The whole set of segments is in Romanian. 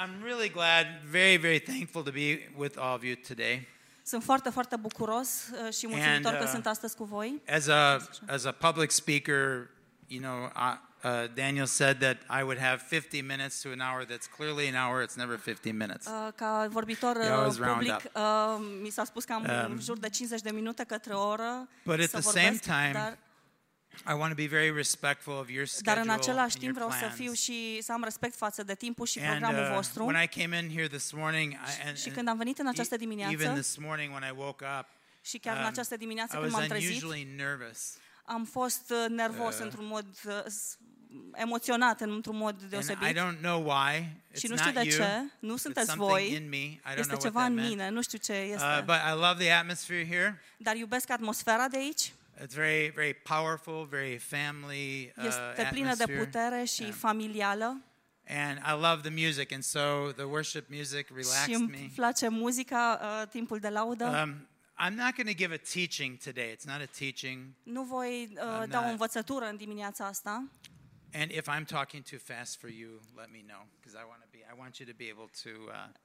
I'm really glad, very, very thankful to be with all of you today. Sunt foarte, foarte bucuros și mulțumitor că sunt astăzi cu voi. As a public speaker, you know, Daniel said that I would have 50 minutes to an hour. That's clearly an hour. It's never 15 minutes. Ca vorbitor public, mi s-a spus că am în jur de 50 de minute către o oră. But at the same time, I want to be very respectful of your schedule. Dar în același timp vreau să fiu și să am respect față de timpul și programul vostru. When I came in here this morning, și când am venit în această dimineață, even this morning when I woke up, și chiar în această dimineață când m-am trezit, am fost nervos într-un mod emoționat într-un mod deosebit. I don't know why. Și nu știu de ce. Nu sunteți voi. Este ceva în mine. Nu știu ce este. But I love the atmosphere here. Dar iubesc atmosfera de aici. It's very, very powerful, very family este plină de putere și familială. And I love the music, and so the worship music relaxed me. Și îmi place muzica, timpul de laudă. I'm not going to give a teaching today. It's not a teaching. Nu voi da o învățătură în dimineața asta. And if I'm talking too fast for you, let me know, because I want you to be able to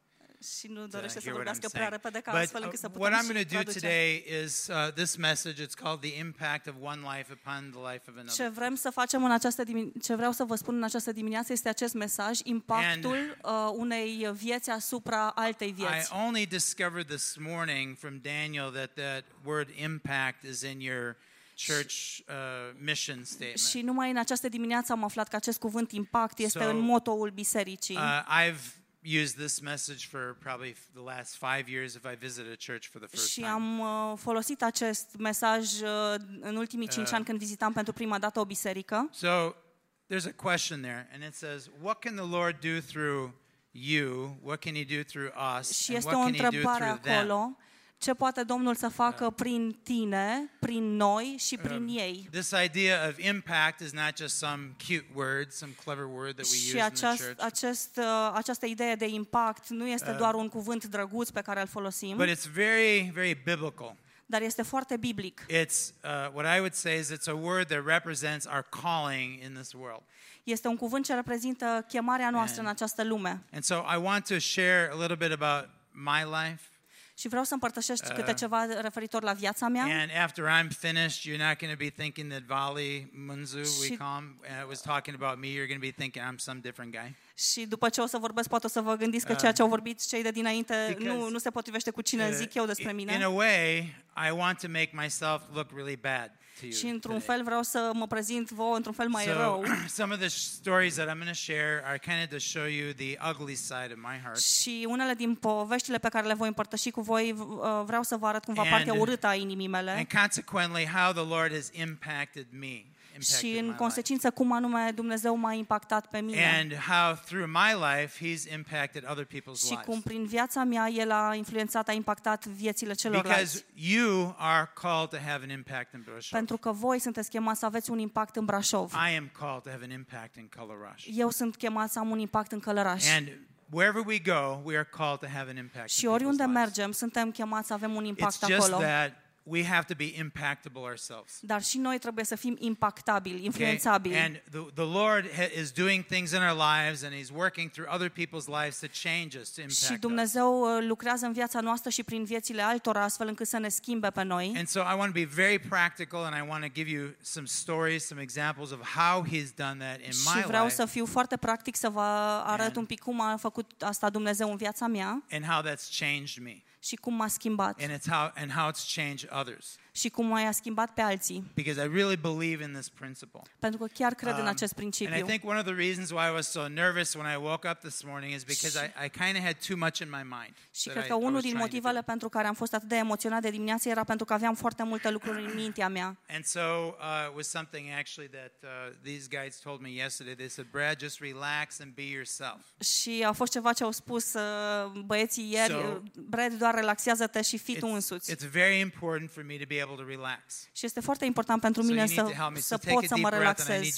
și nu dorește să vorbească prea repede ca astfel încât să putem what I'm going to do today is this message. It's called the impact of one life upon the life of another. Ce vrem să facem în această ce vreau să vă spun în această dimineață este acest mesaj, impactul unei vieți asupra altei vieți. I only discovered this morning from Daniel that word impact is in your church mission statement. Și numai în această dimineață am aflat că acest cuvânt impact este în motoul bisericii. I've used this message for probably the last 5 years if I visit a church for the first time. Și am folosit acest mesaj în ultimii 5 ani când vizitam pentru prima dată o biserică. So there's a question there, and it says, what can the Lord do through you? What can he do through us? Și este o întrebare acolo. Ce poate Domnul să facă prin tine, prin noi și prin ei? This idea of impact is not just some cute word, some clever word that we use in the church. Această idee de impact nu este doar un cuvânt drăguț pe care îl folosim. But it's very, very biblical. Dar este foarte biblic. It's what I would say is it's a word that represents our calling in this world. Este un cuvânt ce reprezintă chemarea noastră în această lume. And so I want to share a little bit about my life. Și vreau să împărtășesc câte ceva referitor la viața mea. And after I'm finished, you're not going to be thinking that Vali Munzu, we call him, was talking about me. You're going to be thinking I'm some different guy. Și după ce o să vorbesc, poate o să vă gândiți că ceea ce au vorbit cei de dinainte nu se potrivește cu cine zic eu despre mine. In a way, I want to make myself look really bad. Și într-un fel vreau să mă prezint vouă într-un fel mai rău. Some of the stories that I'm going to share are kind of to show you the ugly side of my heart. Și unele din poveștile pe care le voi împărtăși cu voi vreau să vă arăt cumva partea urâtă a inimii mele. And consequently how the Lord has impacted me. Și în consecință cum anume Dumnezeu m-a impactat pe mine. And how through my life he's impacted other people's lives. Și cum prin viața mea el a influențat, a impactat viețile celorlalți. Because you are called to have an impact in Brașov. Pentru că voi sunteți chemați să aveți un impact în Brașov. I am called to have an impact in Călăraș. Eu sunt chemat să am un impact în Călăraș. And wherever we go, we are called to have an impact. Și oriunde mergem, suntem chemați să avem un impact acolo. It's just that we have to be impactable ourselves. Dar și noi trebuie să fim impactabili, influențabili. And the Lord is doing things in our lives and he's working through other people's lives to change us, to impact us. Și Dumnezeu lucrează în viața noastră și prin viețile altora astfel încât să ne schimbe pe noi. And so I want to be very practical and I want to give you some stories, some examples of how he's done that in my life. Și vreau să fiu foarte practic, să vă arăt un pic cum a făcut asta Dumnezeu în viața mea. And how that's changed me. Și cum m-a schimbat. And how it's changed others. Și cum m-a schimbat pe alții. Because I really believe in this principle. Pentru că chiar cred în acest principiu. And I think one of the reasons why I was so nervous when I woke up this morning is because I kind of had too much in my mind. Și cred că unul din motivele pentru care am fost atât de emoționat de dimineață era pentru că aveam foarte multe lucruri în mintea mea. And so it was something actually that these guys told me yesterday. They said, "Brad, just relax and be yourself." Și a fost ceva ce au spus băieții ieri, Brad, doar relaxează-te și fii tu însuți. It's very important for me to be able to relax. Și este foarte important pentru mine să pot să mă relaxez.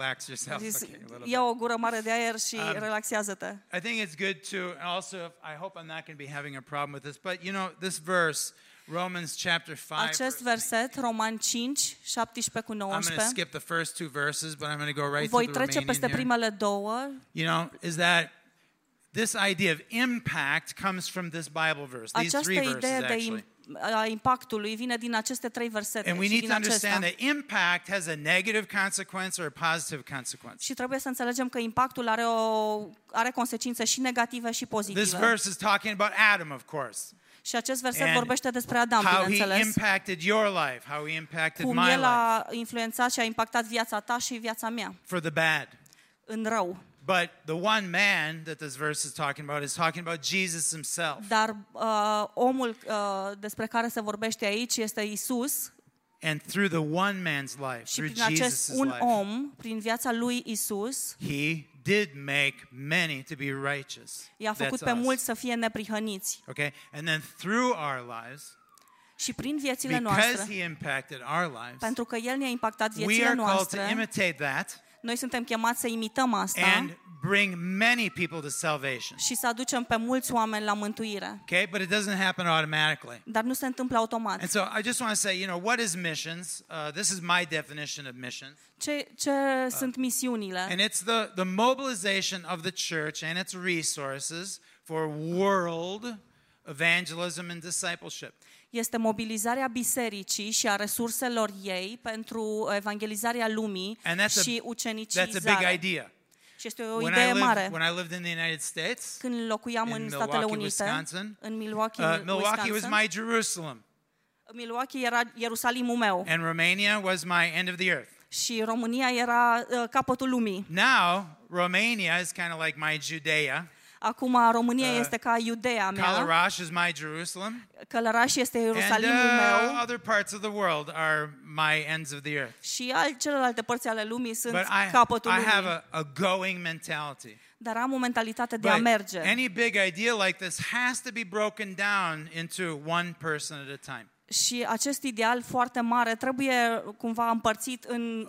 Ia o gură mare de aer și relaxează-te. I think it's good to, and also I hope I'm not going to be having a problem with this, but you know, this verse, Romans chapter 5. Acest verset, Roman 5, 17 cu 19. I'm going to skip the first two verses, but I'm going to go right to the remaining. Voi trece peste primele două. You know, is that this idea of impact comes from this Bible verse, these three verses actually. A impactului vine din aceste 3 versete. And we need to understand that impact has a negative consequence or a positive consequence. Și trebuie să înțelegem că impactul are consecințe și negative și pozitive. This verse is talking about Adam, of course. Și acest verset vorbește despre Adam, bineînțeles. How he impacted your life, how he impacted my life. Cum el a influențat și a impactat viața ta și viața mea. For the bad. În rău. But the one man that this verse is talking about is talking about Jesus himself. Dar omul despre care se vorbește aici este Isus. And through the one man's life, și through prin acest Jesus' un life, om, prin viața lui Isus, he did make many to be righteous. I-a făcut pe mulți să fie neprihăniți. Okay? And then through our lives, și prin viețile because noastre, he impacted our lives, pentru că el ne-a impactat we viețile are called noastre, to imitate that. Noi suntem chemați să imităm asta and bring many people to salvation. Și să aducem pe mulți oameni la mântuire. Okay, but it doesn't happen automatically. Dar nu se întâmplă automat. And so I just want to say, what is missions? This is my definition of missions. Ce sunt misiunile? And it's the mobilization of the church and its resources for world evangelism and discipleship. Este mobilizarea bisericii și a resurselor ei pentru evangelizarea lumii și ucenicizare. That's a big idea. Și este o idee mare. When I lived in the United States, când locuiam în Statele Unite, în Milwaukee, Milwaukee was my Jerusalem. Milwaukee era Ierusalimul meu. And Romania was my end of the earth. Și România era capătul lumii. Now, Romania is kind of like my Judea. Acum România este ca Iudeea mea. Călăraș is my Jerusalem. Călăraș este Ierusalimul meu. Other parts of the world are my ends of the earth. Și celelalte părți ale lumii sunt capătul lumii. I have a going mentality. Dar am o mentalitate de a merge. Any big idea like this has to be broken down into one person at a time. Și acest ideal foarte mare trebuie cumva împărțit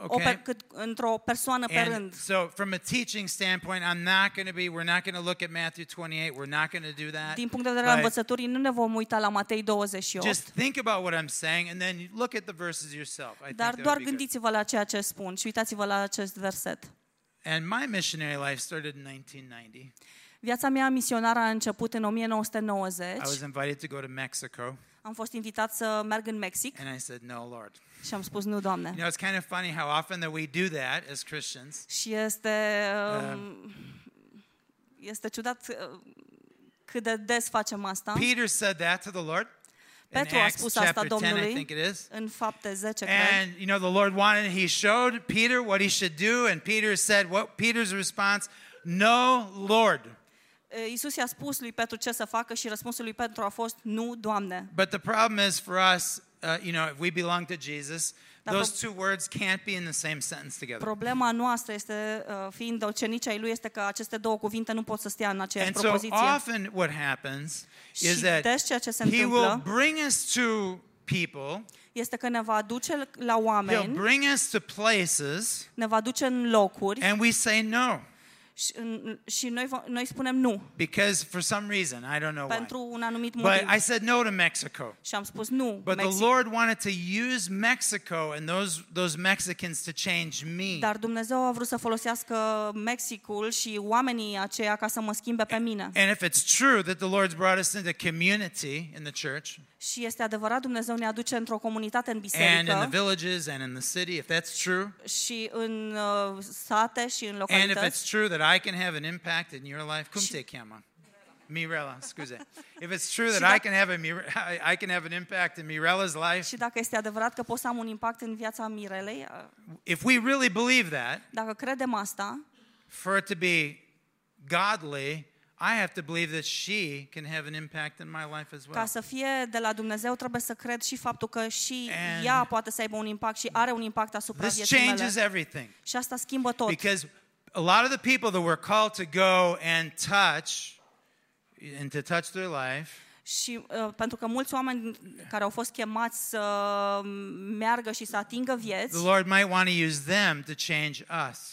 într-o persoană pe rând. So from a teaching standpoint, we're not going to look at Matthew 28. We're not going to do that. Din punct de vedere al învățăturii, nu ne vom uita la Matei 28. Just think about what I'm saying and then look at the verses yourself. Dar doar gândiți-vă la ceea ce spun și uitați-vă la acest verset. And my missionary life started in 1990. Viața mea misionară a început în 1990. I was invited to go to Mexico. Am fost invitat să merg în Mexic. And I said, "No, Lord." Și am spus, nu, Doamne. It's kind of funny how often that we do that as Christians. Și este ciudat cât de des facem asta. Peter said that to the Lord. Petru a spus asta Domnului în Fapte 10, cred. And the Lord he showed Peter what he should do, and Peter said, Peter's response, "No, Lord." Iisus i-a spus lui Petru ce să facă și răspunsul lui Petru a fost, nu, Doamne. But the problem is for us, if we belong to Jesus, those two words can't be in the same sentence together. Problema noastră este, fiind ucenici ai lui, este că aceste două cuvinte nu pot să stea în aceeași propoziție. And so often what happens is that he will bring us to people. Este că ne va aduce la oameni. He'll bring us to places. Ne va duce în locuri. And we say no. Și noi spunem nu. Because for some reason, I don't know why. Pentru un anumit motiv. But I said no to Mexico. Și am spus nu. But the Lord wanted to use Mexico and those Mexicans to change me. Dar Dumnezeu a vrut să folosească Mexicul și oamenii aceia ca să mă schimbe pe mine. And if it's true that the Lord's brought us into community in the church. Și este adevărat, Dumnezeu ne aduce într-o comunitate în biserică. And in the villages and in the city, if that's true. Și în sate și în localități. And if it's true that I can have an impact in your life, cum te cheamă? Mirela, scuze. If it's true that I can have an impact in Mirela's life. Și dacă este adevărat că pot să am un impact în viața Mirelei. If we really believe that. Dacă credem asta. For it to be godly, I have to believe that she can have an impact in my life as well. Ca să fie de la Dumnezeu, trebuie să cred și faptul că și ea poate să aibă un impact și are un impact asupra vieții mele. This changes everything. Și asta schimbă tot. Because a lot of the people that were called to go and to touch their life. Și pentru că mulți oameni care au fost chemați să meargă și să atingă vieți. The Lord might want to use them to change us.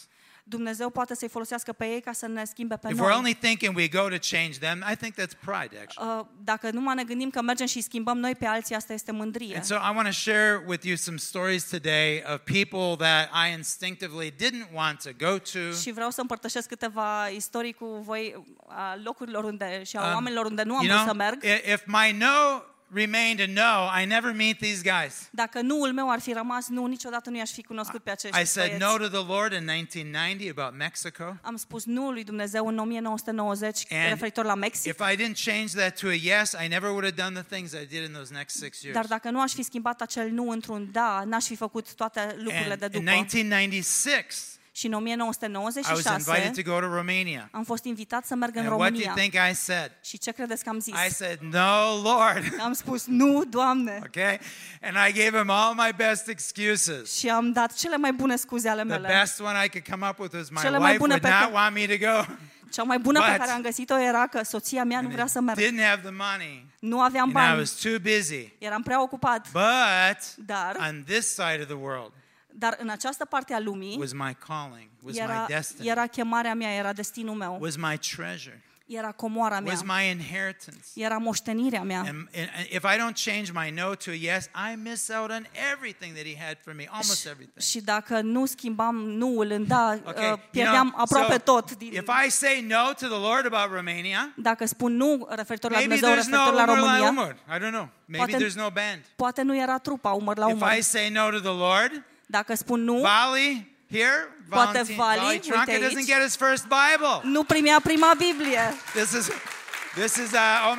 Dumnezeu poate să-i folosească pe ei ca să ne schimbe pe If we're noi. only thinking we go to change them, I think that's pride, actually. Dacă numai ne gândim că mergem și schimbăm noi pe alții, asta este mândrie. And so I want to share with you some stories today of people that I instinctively didn't want to go to. Și vreau să împărtășesc câteva istorii cu voi a locurilor unde și a oamenilor unde nu am vrut să merg. If my no remained a no, I never meet these guys. Dacă nuul meu ar fi rămas nu, niciodată nu i-aș fi cunoscut pe acești I said băieți. no to the Lord in 1990 about Mexico. Am spus nu lui Dumnezeu în 1990 referitor la Mexic. If I didn't change that to a yes, I never would have done the things I did in those next 6 years. Dar dacă nu aș fi schimbat acel nu într-un da, n-aș fi făcut toate lucrurile de In după. 1996, Și în I was 1996 invited to go to Romania. am fost invitat să merg în And what do you România. think I said? Și ce credeți că am zis? I said, no, Lord. Am spus nu, Doamne. Okay? And I gave him all my best excuses. Și am dat cele mai bune scuze ale The mele. best one I could come up with was my Cele mai wife bune would pe not want me to go. Cea mai bună pe But- care am găsit-o era că soția mea nu vrea să merg. Didn't have the money. Nu aveam And I bani. was too busy. Eram prea ocupat. But Dar, on this side of the world dar în această parte a lumii was my calling, was my era, destiny, era chemarea mea, era destinul meu, was my treasure, era comoara mea, was my inheritance. era moștenirea mea. And if I don't change my no to a yes, I miss out on everything that he had for me, almost everything. Și dacă nu schimbam nuul în da, Okay, pierdeam aproape tot. If I say no to the Lord about Romania, Dacă spun nu referitor la maybe Dumnezeu, there's no referitor la umăr la România, umăr. I don't know. Maybe Poate- there's no band. poate nu era trupa, umăr la If umăr. I say no to the Lord, Dacă spun nu, Vali here, Poate Vali Vali, Tranca uite doesn't aici. get his first Bible. nu primea prima Biblie. This is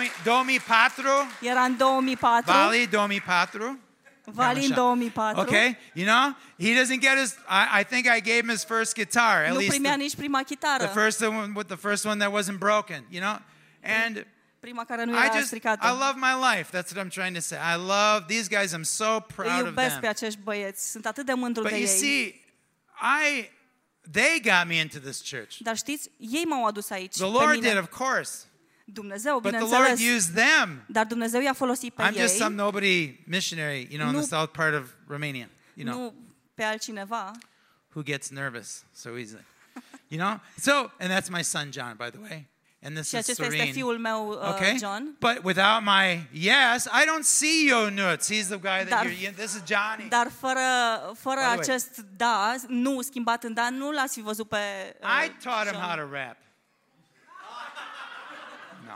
2004. Era în 2004. Vali 2004. Vali în 2004. Okay, you know, he doesn't get his. I think I gave him his first guitar, at Nu least primea nici prima chitară. the first one that wasn't broken. You know, and Prima care nu I era just stricată. I love my life. That's what I'm trying to say. I love these guys. I'm so Îi proud of iubesc pe them. acești băieți. Sunt atât de mândru But de you ei. see, they got me into this church. Dar știți, ei m-au adus aici, The pe Lord mine. did, of course. Dumnezeu, But the Lord bineînțeles. used them. Dar Dumnezeu i-a folosit pe I'm just ei, some nobody missionary, you know, in Nu- the south part of Romania. You know, nu pe altcineva. who gets nervous so easily. You know? So, and that's my son John, by the way. And this Și is acesta este Serene. fiul meu, Okay? John. But without my yes, I don't see Yonuts. He's the guy that Dar- this is Johnny. Dar fără By the way. acest da, nu schimbat în da, nu l-ați fi văzut pe I taught him John. how to rap. No.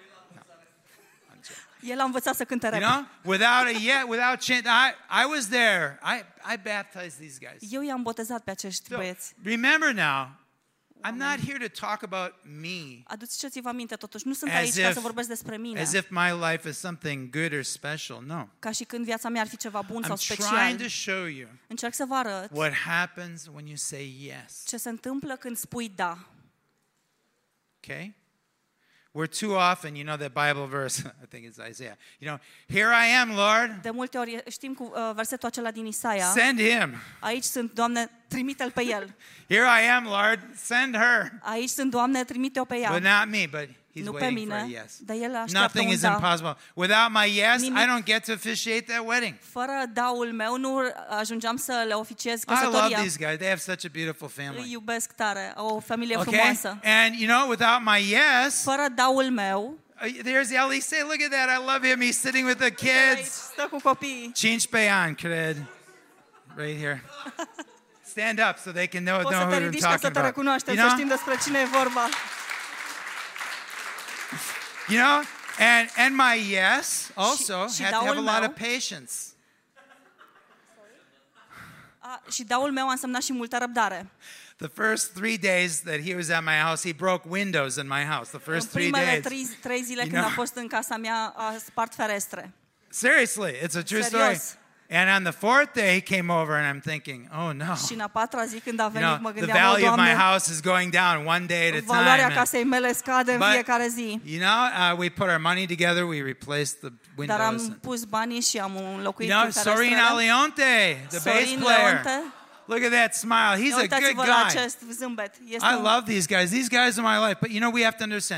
El a învățat să cânte You rap. know? Without change, I was there. I baptized these guys. Eu i-am botezat pe acești So, băieți. remember now, I'm not here to talk about me Aduceți-vă aminte totuși, nu sunt As aici ca if- să vorbesc despre mine, as if my life is something good or special. No. ca și când viața mea ar fi ceva bun sau I'm trying special. to show you Încerc să vă arăt what happens when you say yes. ce se întâmplă când spui da. Okay? We're too often, you know that Bible verse, I think it's Isaiah. You know, here I am, Lord. De multe ori știm cu versetul acela din Isaia. Send him. Aici sunt, Doamne, trimite-l pe el. Here I am, Lord. Send her. Aici sunt, Doamne, trimite-o pe ea. But not me, but he's Nu pe waiting for a mine, yes. dar el așteaptă Nothing un is da. impossible. Without my yes, Nimic. I don't get to officiate that wedding. Fără daul meu nu ajungeam să le oficiez I love căsătoria. these guys. They have such a beautiful Îi family. iubesc tare, au o familie Okay? frumoasă. And you know, without my yes, Fără daul meu, there's Elise. Look at that. I love him. He's sitting with the aici kids. stă cu copiii. 15 ani, cred. Right here. Stand up so they can know Poți să who te I'm ridici ca talking să te about. recunoaștem, You să know? știm despre cine e vorba. You know? And my yes also și had to have a daul lot meu- of patience. Și daul meu a însemnat și multă răbdare. The first 3 days that he was at my house, he broke windows in my house. The În first 3 primele days. trei zile You când a know. fost în casa mea, a spart ferestre. Seriously, it's a true Serios. story. And on the 4th day, he came over and I'm thinking, oh no. Și în a patra zi când a You venit, know, mă the gândeam, o, value of my Doamne, house is going down one day at a valoarea time. casei mele scade în But- fiecare zi. You know, we put our money together, we replaced the Dar windows. am pus banii și am înlocuit You know, ferestrele. Sorina Leonte, the bass Sorin player. Leonte. Look at that smile. He's a good Uitați-vă la guy. acest zâmbet. Este I love these guys. These guys are my life. But you know, we have to understand.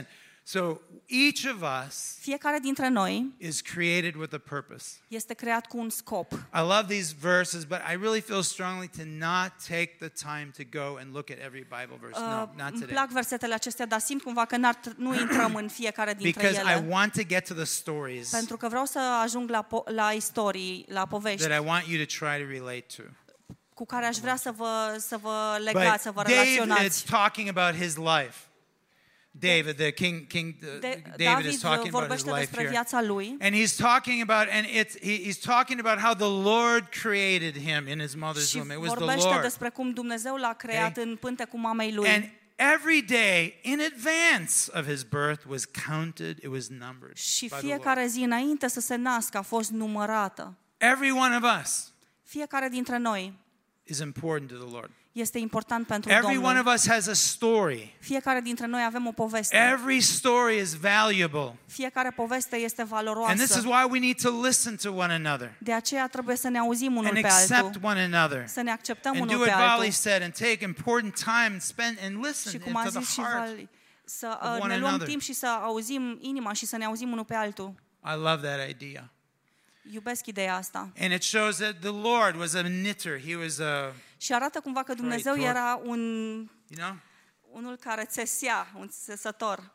So each of us Fiecare dintre noi is created with a purpose. este creat cu un scop. I love these verses, but I really feel strongly to not take the time to go and look at every Bible verse. No, not Îmi today. plac versetele acestea, dar simt cumva că nu intrăm în fiecare dintre Because I ele. want to get to the stories Pentru că vreau să ajung la istorii, la povești that I want you to try to relate to. cu care aș vrea să vă legați, să vă But David is relaționați. talking about his life. David, the king David is talking about his vorbește life despre here. viața lui. And he's talking about, he's talking about how the Lord created him in his mother's Și womb. It was the vorbește Lord. despre cum Dumnezeu l-a creat în pântecul mamei lui. And every day in advance of his birth was counted, it was numbered. Și by the Lord. fiecare zi înainte să se nască a fost numărată. Every one of us Fiecare dintre noi is important to the Lord. este important pentru Every one Domnul. of us has a story. Fiecare dintre noi avem o poveste. Every story is valuable. Fiecare poveste este valoroasă. And this is why we need to listen to one another De aceea trebuie să ne auzim unul and pe accept altul, one another. să ne acceptăm And do unul pe what Vali altul. said and take important time and spend and listen Și cum a to zis și the heart. Vali, să of one ne luăm another. timp și să auzim inima și să ne auzim unul pe altul. I love that idea. Iubesc ideea asta. And it shows that the Lord was a knitter. He was a, Și arată cumva că Dumnezeu era unul care țesea, un țesător.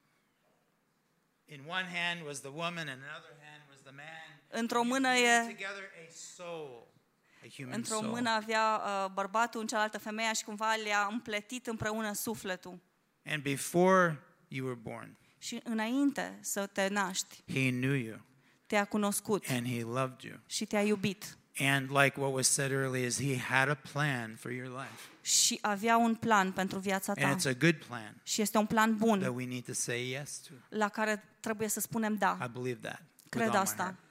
In one hand was the woman, and another hand was the man. Într-o mână Together a soul, a human într-o soul. mână avea bărbatul, în cealaltă femeia și cumva le-a împletit împreună sufletul. And before you were born, Și înainte să te naști, he knew you te-a cunoscut and he loved you. și te-a iubit. And like what was said earlier, is he had a plan for your life. Și avea un plan pentru viața ta. And it's a good plan Și este un plan bun that we need to say yes to. la care trebuie să spunem da. I believe that. with Cred all my asta. heart.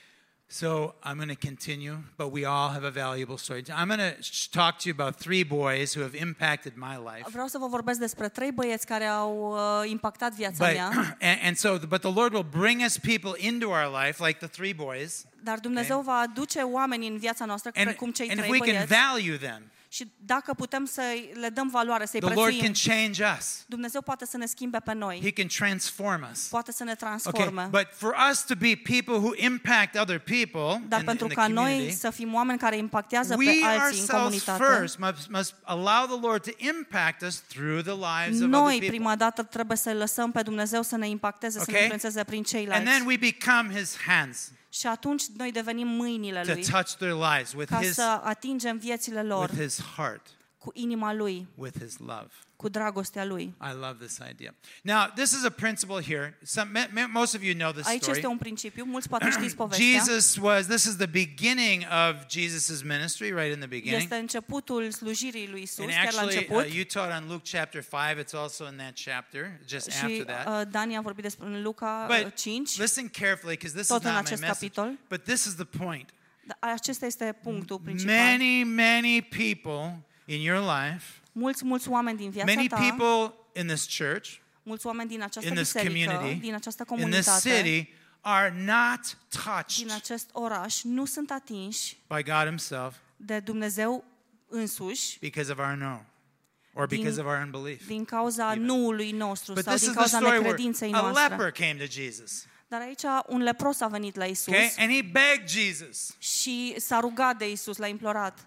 So I'm going to continue, but we all have a valuable story. I'm going to talk to you about 3 boys who have impacted my life. Vreau să vă vorbesc despre 3 băieți care au impactat viața But, mea. but the Lord will bring us people into our life, like the 3 boys. Dar Dumnezeu va aduce oameni în viața noastră, precum cei And if 3 we can băieți. value them, Și dacă putem să le dăm valoare, să-i the Lord can prețuim, change us. Dumnezeu poate să ne schimbe pe noi. He can transform us. Poate să ne Okay, transforme. but for us to be people who impact other people Dar in pentru the ca noi community, să fim oameni care impactează pe we alții în ourselves comunitate, first must allow the Lord to impact us through the lives of other noi people. prima dată trebuie să lăsăm pe Dumnezeu să ne impacteze, să ne Okay? influențeze prin And ceilalți. then we become His hands Și atunci noi devenim mâinile to Lui touch their lives with ca His să atingem viețile lor with His heart, cu inima Lui, with His love. cu dragostea Lui. I love this idea. Now, this is a principle here. Most of you know this Aici este story. un principiu, mulți poate știți povestea. This is the beginning of Jesus' ministry, right in the beginning. Este începutul slujirii lui Isus, And chiar la actually, început. you taught on Luke chapter 5. It's also in that chapter, just Și after that. Dani a vorbit despre în Luca But 5. listen carefully, because this is Tot în not my acest message. capitol. But this is the point. Acesta este punctul principal. Many people in your life, Mulți oameni din viața many ta, people in this church, mulți oameni din această in this biserică, community, din această in this comunitate, city, are not din touched acest oraș, nu sunt atinși by God Himself de Dumnezeu însuși because of our no, or because of our unbelief. din cauza nuului nostru But sau this din is the cauza story where necredinței a noastre. leper came to Jesus. Dar aici un lepros a venit la Isus Okay? And he begged Jesus și s-a rugat de Isus, l-a implorat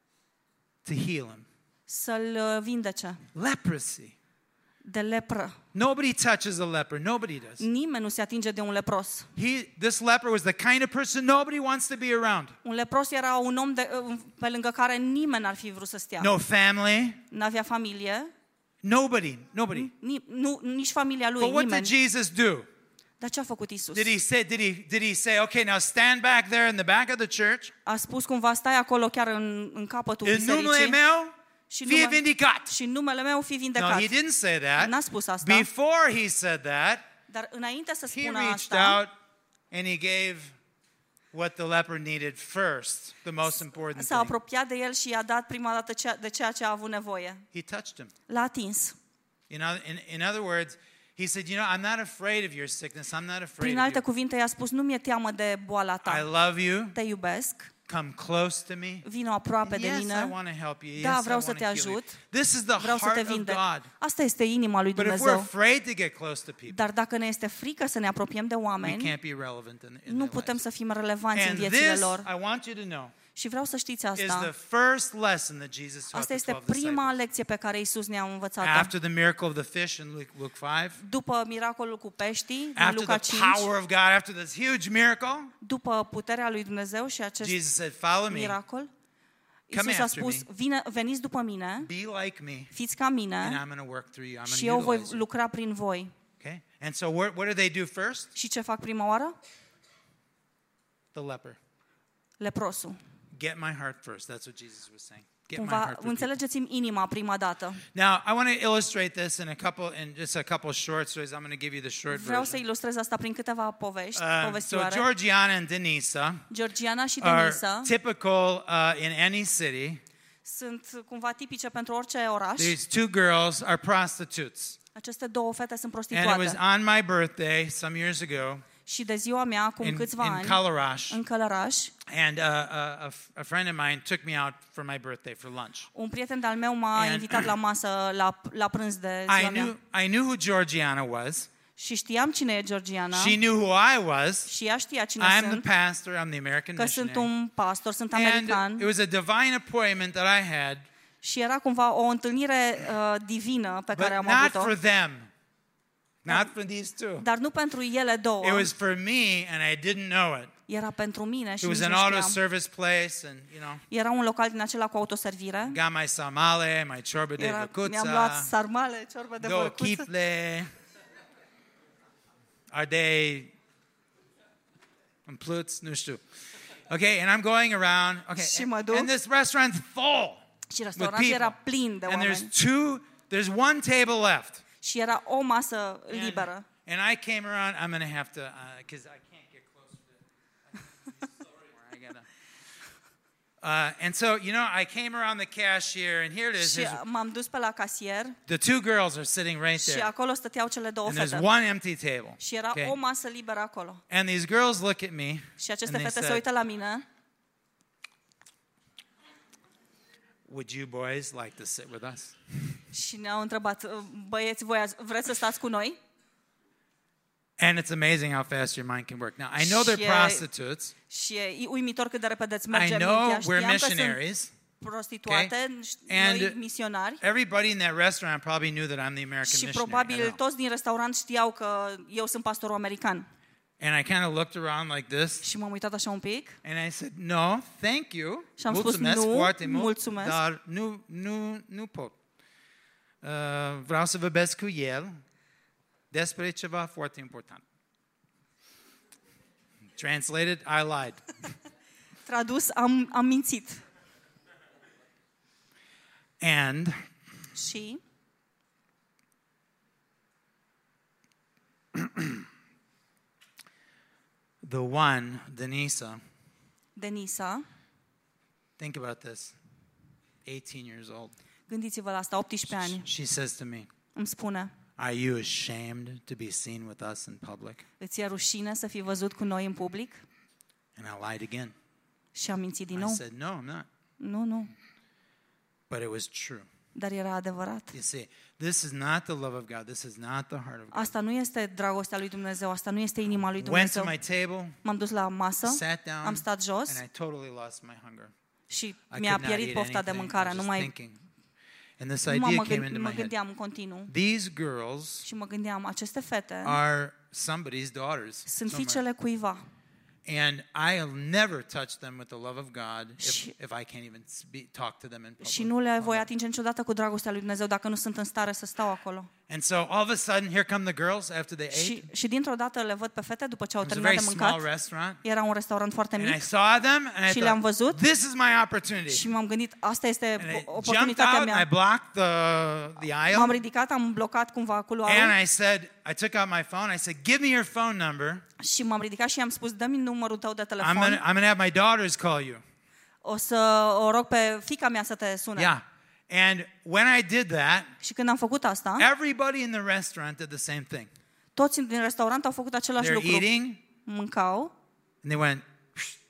to heal him. să-l vindece Leprosy. de lepră. Nobody touches a leper. Nobody does. Nimeni nu se atinge de un lepros. This leper was the kind of person nobody wants to be around. Un lepros era un om pe lângă care nimeni n-ar fi vrut să stea. No family. N-avea familie, Nobody. nici familia lui, But what did nimeni. Jesus do? Dar ce a făcut Isus? Did he say, okay, now stand back there in the back of the church? A spus cumva, stai acolo chiar în capătul In numele bisericii meu, și fie vindicat. și în numele meu fi No, vindecat. he didn't say that. N-a spus asta. Before he said that, Dar înainte să he spună reached asta, out and he gave what the leper needed first, the most important s-a thing. apropiat de el și i-a dat prima dată de ceea ce a avut nevoie. He touched him. L-a atins. In other words, he said, you know, I'm not afraid of your sickness. I'm not afraid Prin of alte you. cuvinte i-a spus, nu mi-e teamă de boala I ta. love you. Te iubesc. come close to me. Vino aproape de Yes, I mine. want to help you. Da, Yes, I vreau să want te to heal you. ajut. This is the Vreau să te heart of vindec. God. Asta este inima lui But if we're Dumnezeu. afraid to get close to people, Dar dacă ne este frică să ne apropiem de we oameni, can't be relevant in nu their putem lives. să fim relevanți în And viețile this, lor. I want you to know, Și vreau să știți is the asta. first lesson that Jesus taught Asta the este 12 prima disciples. lecție pe care Isus ne-a învățat-o. After the miracle of the fish in Luke 5, După miracolul cu peștii, din after Luca the 5, power of God, after this huge miracle, după puterea lui Dumnezeu și acest Jesus said, follow me, miracol, Come Isus a after spus, veniți după mine, be like me, fiți ca and mine I'm going to work through you. I'm și going eu to voi utilize you. lucra prin voi. Okay? And so what do they do first? Și ce fac prima oară? The leper. Leprosul. Get my heart first. That's what Jesus was saying. Get my Cumva, heart for people. înțelegeți-mi inima prima dată. Now, I want to illustrate this in just a couple short stories. I'm going to give you the short Vreau să version. ilustrez asta prin câteva povești, So povestioare. Georgiana and Denisa Georgiana și are Denisa typical in any city. sunt cumva tipice pentru orice oraș. These two girls are prostitutes. Aceste două fete sunt And it was prostituate. on my birthday some years ago Și de ziua mea, acum câțiva in ani, Kalarash. în Călăraș, And a friend of mine took me out for my birthday for lunch. un prieten de-al meu m-a And- invitat la masă la prânz de ziua mea. I knew who Georgiana was. Și știam cine e Georgiana. She knew who I was. Și ea știa cine I'm the sunt, pastor. I'm the American că sunt missionary. un pastor, sunt And american. it was a divine appointment that I had, Și era cumva o întâlnire divină pe care but am not avut-o. for them. Not for these two. Dar nu pentru ele două. It was for me, and I didn't know it. Era pentru mine și It was nici an nu auto știam. service place, and Era un local din acela cu autoservire. got my samale, my ciorba de Mi-am luat văcuța, sarmale, ciorbă de două văcuță. chifle, ardei, împluț, nu știu. Okay, and I'm going around. Okay, Și mă duc. and this restaurant's full Și with restaurantul people. era plin de And oameni. there's one table left. Și era o masă liberă. And I came around. I'm going to have to, because I can't get close to it. I gotta. And so, I came around the cashier, and here it is. Și m-am dus pe la casier The two girls are sitting right și there. acolo stăteau cele două And there's fete. one empty table. Și era Okay. o masă liberă acolo. And these girls look at me, Și aceste and they fete se said, uită la mine would you boys like to sit with us? și ne-au întrebat, băieți, voi vreți să stați cu noi? And it's amazing how fast your mind can work. Now, I know they're Și e- prostitutes. Și e uimitor cât de repede îți I merge know mintea. we're Știam că sunt missionaries. prostituate, And noi misionari. Everybody in that restaurant probably knew that I'm the American Și missionary. I probabil know. toți din restaurant știau că eu sunt pastorul american. And I kind of looked around like this, Și m-am uitat așa un pic and I said, no, thank you. și am spus Mulțumesc nu, foarte mult, mulțumesc. dar nu pot. Vreau să vorbesc cu el despre ceva foarte important. Translated, I lied. Tradus, am mințit. And Și the one, Denisa, Denisa, think about this, 18 years old. gândiți-vă la asta, 18 ani, She says to me, îmi spune, are you ashamed to be seen with us in public? îți e rușine să fii văzut cu noi în public? And I lied again. Și am mințit din I nou. said, no, I'm not. Nu, But it was true. dar era adevărat. You see, this is not the love of God. This is not the heart of God. Asta nu este dragostea lui Dumnezeu, asta nu este inima lui Went to Dumnezeu. my table, M-am dus la masă, sat down, am stat jos and I totally lost my hunger. și I mi-a could not pierit eat pofta de anything. I mâncare, was nu just mai thinking. And this numai idea mă, came into mă my head. gândeam în continuu. These girls Și mă gândeam, aceste fete are somebody's daughters. sunt somewhere. fiicele cuiva. And I'll never touch them with the love of God Și- if I can't even talk to them in public. Și nu le voi atinge niciodată cu dragostea lui Dumnezeu dacă nu sunt în stare să stau acolo. And so all of a sudden, here come the girls after they ate. Și dintr-o dată le văd pe fete după ce au It was a terminat very de small mâncat. restaurant. Era un restaurant foarte And I mic saw them and I Și le-am thought, văzut. this is my opportunity. și m-am gândit, asta And este I jumped oportunitatea out, I mea. blocked the M-am aisle, ridicat, am blocat cumva culoarul and I took out my phone. I said, give me your phone number. și m-am ridicat și i-am spus, dă-mi numărul tău de I'm telefon. gonna have my daughters call you. O să o rog pe fiica mea să te sune. Yeah. And when I did that, Și când am făcut asta, everybody in the restaurant did the same thing. toți din restaurant au făcut același They're lucru. eating, Mâncau and they went,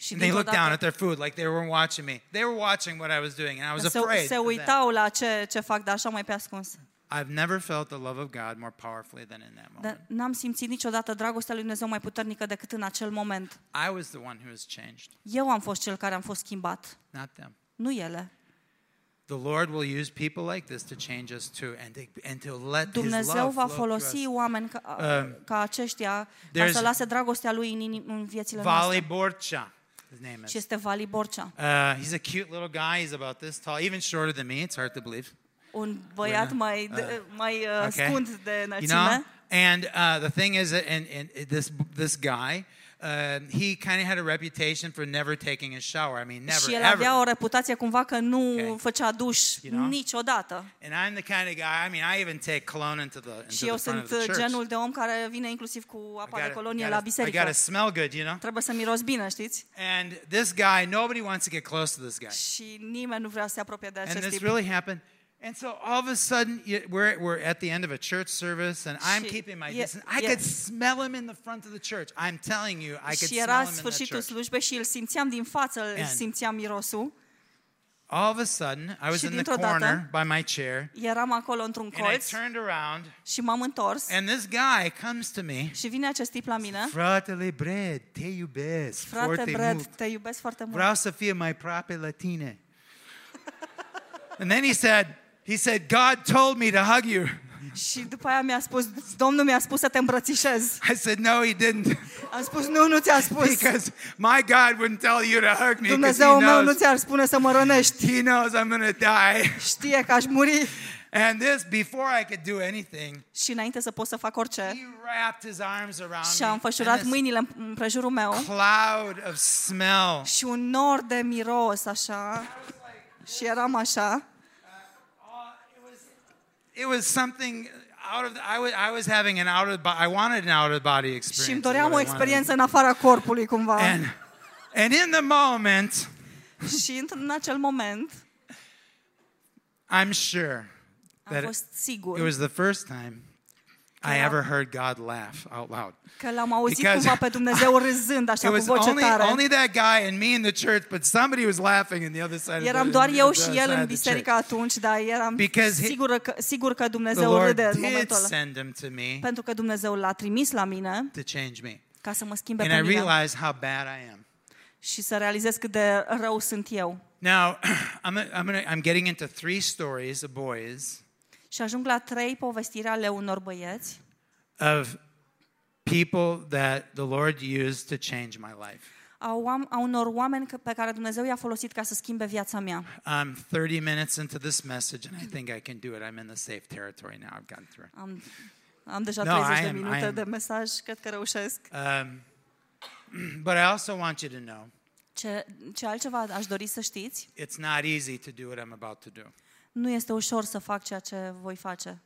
And they looked down at their food like they weren't watching me. They were watching what I was doing, and I was afraid. Se uitau la ce fac, dar așa mai pe ascuns. I've never felt the love of God more powerfully than in that moment. Dar n-am simțit niciodată dragostea lui Dumnezeu mai puternică decât în acel moment. I was the one who was changed. Eu am fost cel care am fost schimbat, Not them. nu ele. The Lord will use people like this to change us too, and to let His Dumnezeu love va flow folosi through us. oameni ca aceștia ca să lase dragostea lui în viețile Vali noastre. Borcha, his name is. Și este Vali Borcea. He's a cute little guy. He's about this tall, even shorter than me. It's hard to believe. Un băiat mai scund de înălțime. You know? And the thing is, and this guy, he kind of had a reputation for never taking a shower. I mean, never, și el ever. avea o reputație cumva că nu făcea duș niciodată. And I'm the kind of guy, I mean, I even take cologne into the front of the church. Și eu sunt genul de om care vine inclusiv cu apa de colonie la biserică. I gotta smell good, you know? Trebuie să miros bine, știți? And this guy, nobody wants to get close to this guy. Și nimeni nu vrea să se apropie de acest And this tip. really happened. And so all of a sudden, we're at the end of a church service, and I'm keeping my distance. I could smell him in the front of the church. I'm telling you, I could smell him in that church. Și era sfârșitul slujbei și îl simțeam din față, îl simțeam mirosul. All of a sudden, I was in the corner by my chair. Eram acolo într-un colț. And I turned around. Și m-am întors. And this guy comes to me. Și vine acest tip la mine. Fratele Brad, te iubesc. Frate Brad, te iubesc foarte mult. Vreau să fie mai aproape la tine. And then he said, God told me to hug you. Și după aia mi-a spus, Domnul mi-a spus să te îmbrățișez. I said, no, he didn't. Am spus, nu ți-a spus. Because my God wouldn't tell you to hug me. Dumnezeul meu nu ți-ar spune să mă rănești. He knows I'm going to die. Știe că aș muri. And this, before I could do anything, și înainte să pot să fac orice, he wrapped his arms around și a înfășurat mâinile împrejurul meu. Cloud of smell. Și un nor de miros așa. Și eram așa. It was something out of I was having an out of I wanted an out of body experience. Și îmi doream o experiență în afara corpului cumva. And in the moment, și în acel moment, I'm sure that am fost sigur. It was the first time I ever heard God laugh out loud. Că l-am auzit cumva pe Dumnezeu râzând așa cu voce tare. Only that guy and me in the church, but somebody was laughing in the other side of the Eram doar eu și el în biserică atunci, dar eram sigur că Dumnezeu râde în momentul ăla. Pentru că Dumnezeu l-a trimis la mine ca să mă schimbe pe mine. And I realized how bad I am. Și să realizez cât de rău sunt eu. Now, I'm getting into 3 stories of boys. Și ajung la 3 povestiri ale unor băieți. Of people that the Lord used to change my life. A unor oameni pe care Dumnezeu i-a folosit ca să schimbe viața mea. I'm 30 minutes into this message and I think I can do it. I'm in the safe territory now. I've gotten through it. Am deja 30 de minute de mesaj, cred că reușesc. But I also want you to know. Ce altceva aș dori să știți? It's not easy to do what I'm about to do. Nu este ușor să fac ceea ce voi face.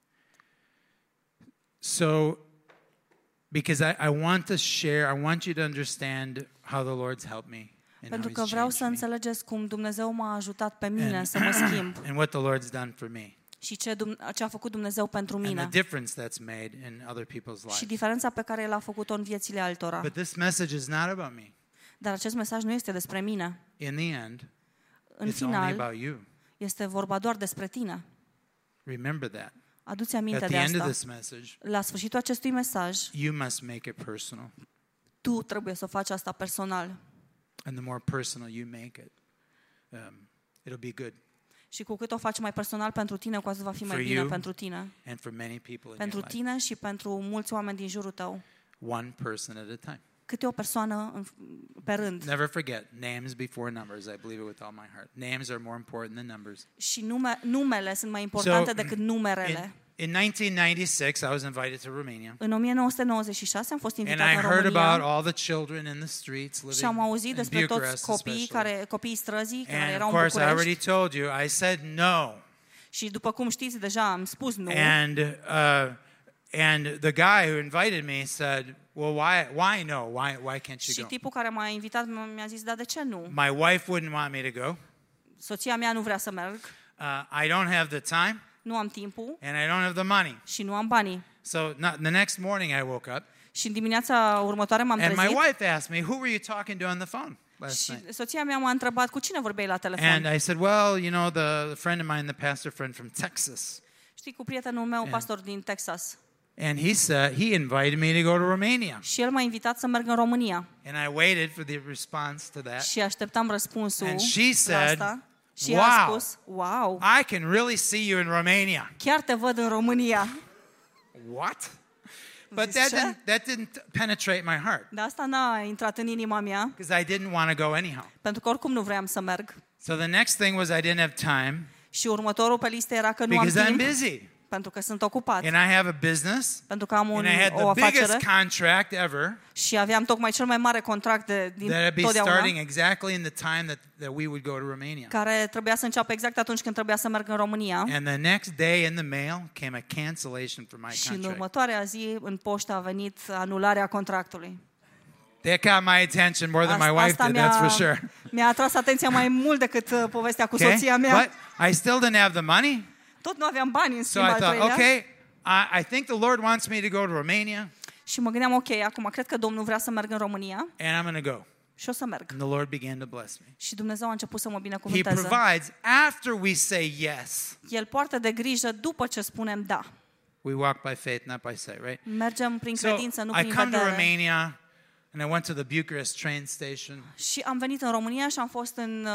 So, because I want to share, I want you to understand how the Lord's helped me. Pentru că vreau să înțelegeți cum Dumnezeu m-a ajutat pe mine să mă schimb. And what the Lord's done for me. Și ce a făcut Dumnezeu pentru mine. And the difference that's made in other people's lives. Și diferența pe care El a făcut-o în viețile altora. But this message is not about me. Dar acest mesaj nu este despre mine. In the end, în final, este vorba doar despre tine. Remember that. Adu-ți aminte de asta. La sfârșitul acestui mesaj, you must make it personal. Tu trebuie să faci asta personal. And the more personal you make it, it'll be good. Și cu cât o faci mai personal pentru tine, cu atât va fi mai bine pentru tine. And for many people in pentru tine și pentru mulți oameni din jurul tău. One person at a time. Câte o persoană pe rând. Never forget, names before numbers. I believe it with all my heart. Names are more important than numbers. Și numele sunt mai importante decât numerele. In 1996, I was invited to Romania. În 1996 am fost invitat în România. And I heard about all the children in the streets living. Și am auzit despre toți copiii străzii care erau în București. And of course, I already told you. I said no. Și după cum știți, deja am spus nu. And the guy who invited me said, "Well, why no? Why can't you go?" Și tipul care m-a invitat mi-a zis, "Da, de ce nu?" My wife wouldn't want me to go. Soția mea nu vrea să merg. I don't have the time. Nu am timpul. And I don't have the money. Și nu am banii. So the next morning I woke up. Și în dimineața următoare m-am trezit. And my wife asked me, "Who were you talking to on the phone?" last night. Și soția mea m-a întrebat cu cine vorbeai la telefon. And I said, well, you know, the friend of mine, the pastor friend from Texas. Știi, cu prietenul meu, pastor din Texas. And he invited me to go to Romania. Și el m-a invitat să merg în România. And I waited for the response to that. Și așteptam răspunsul. And she said, și ea a spus, wow, I can really see you in Romania. Chiar te văd în România. What? But that didn't penetrate my heart. Dar asta n-a intrat în inima mea. Because I didn't want to go anyhow. Pentru că oricum nu vreau să merg. So the next thing was I didn't have time. Și următorul pe listă era că nu am timp. Because I'm busy. Pentru că sunt ocupat. And I have a business. Pentru că am o afacere. And I had the biggest contract ever. Și aveam tocmai cel mai mare contract din totdeauna. Starting exactly in the time that we would go to Romania. Care trebuia să înceapă exact atunci când trebuia să merg în România. And the next day in the mail came a cancellation for my contract. Și în următoarea zi în poștă a venit anularea contractului. That got my attention more than my wife did, that's for sure. Mi-a atras atenția mai mult decât povestea cu soția mea. But I still didn't have the money. Tot nu aveam bani în schimb. So I thought, okay, I think the Lord wants me to go to Romania. Și mă gândeam, ok, acum cred că Domnul vrea să merg în România. And I'm going to go. Și o să merg. And the Lord began to bless me. Și Dumnezeu a început să mă binecuvânteze. He provides after we say yes. El poartă de grijă după ce spunem da. We walk by faith, not by sight, right? Mergem prin credință, nu prin vedere. I come to Romania and I went to the Bucharest train station. Și am venit în România și am fost în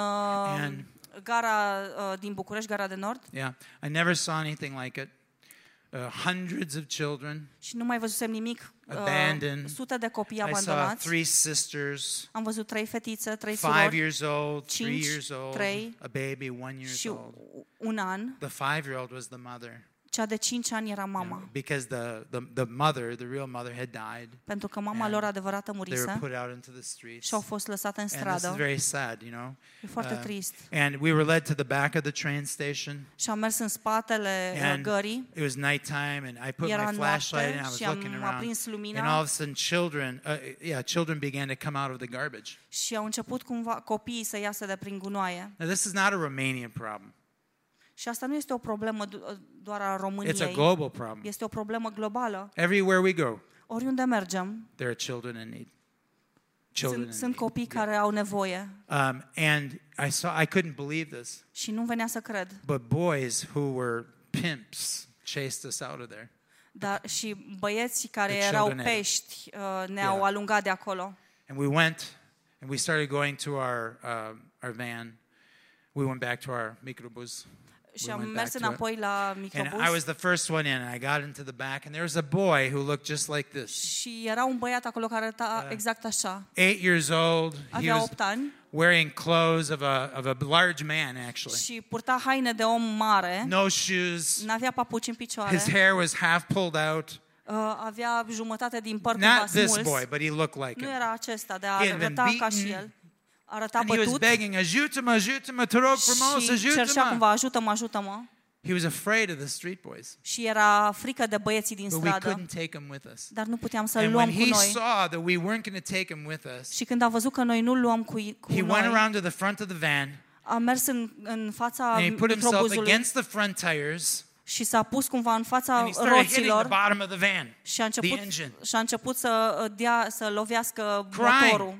gara din București, gara de Nord. Yeah, I never saw anything like it. Hundreds of children. Și nu mai văzusem nimic. Abandoned. Sute de copii abandonați. I saw 3 sisters. Am văzut 3 fetițe, 3 surori. 5 years old, 3 years old, 3, a baby 1 years old. Un an. The 5-year-old was the mother. Cea de 5 ani era mama. Because the mother, the real mother had died. Pentru că mama lor adevărată murise. They were put out into the streets. Și au fost lăsate în stradă. And this is very sad, you know. E foarte trist. And we were led to the back of the train station. Și am mers în spatele gării. It was nighttime and I put my flashlight and I was looking around. And all of a sudden children began to come out of the garbage. Și au început cumva copiii să iasă de prin gunoaie. Now this is not a Romanian problem. Și asta nu este o problemă doar a României. It's a global problem. Este o problemă globală. Everywhere we go. Oriunde mergem. There are children in need. Sunt copii care au nevoie. And I couldn't believe this. Și nu venea să cred. But boys who were pimps chased us out of there. Dar și băieții care erau pești ne-au alungat de acolo. And we went and we started going to our van. We went back to our microbus. Și am mers înapoi la microbus. And I was the first one in and I got into the back and there was a boy who looked just like this. Și era un băiat acolo care arăta exact așa. 8 years old. Avea 8 ani. Wearing clothes of a large man actually. Și purta haine de om mare. No shoes. N-avea papuci în picioare. His hair was half pulled out. Avea jumătate din păr cumva smuls. Not this boy, but he looked like him. Nu era acesta, dar arăta ca și el. Arăta bătut. And he was begging, ajută-mă, te rog frumos, ajută-mă. Și cerșea cumva, ajută-mă. He was afraid of the street boys. Și era frică de băieții din stradă. But we couldn't take him with us. Dar nu puteam să-l luăm cu noi. And when he saw that we weren't going to take him with us, și când a văzut că noi nu-l luăm cu noi, he went around to the front of the van. A mers în fața microbuzului. And he put himself against the front tires. Și s-a pus cumva în fața roților și a început să lovească motorul.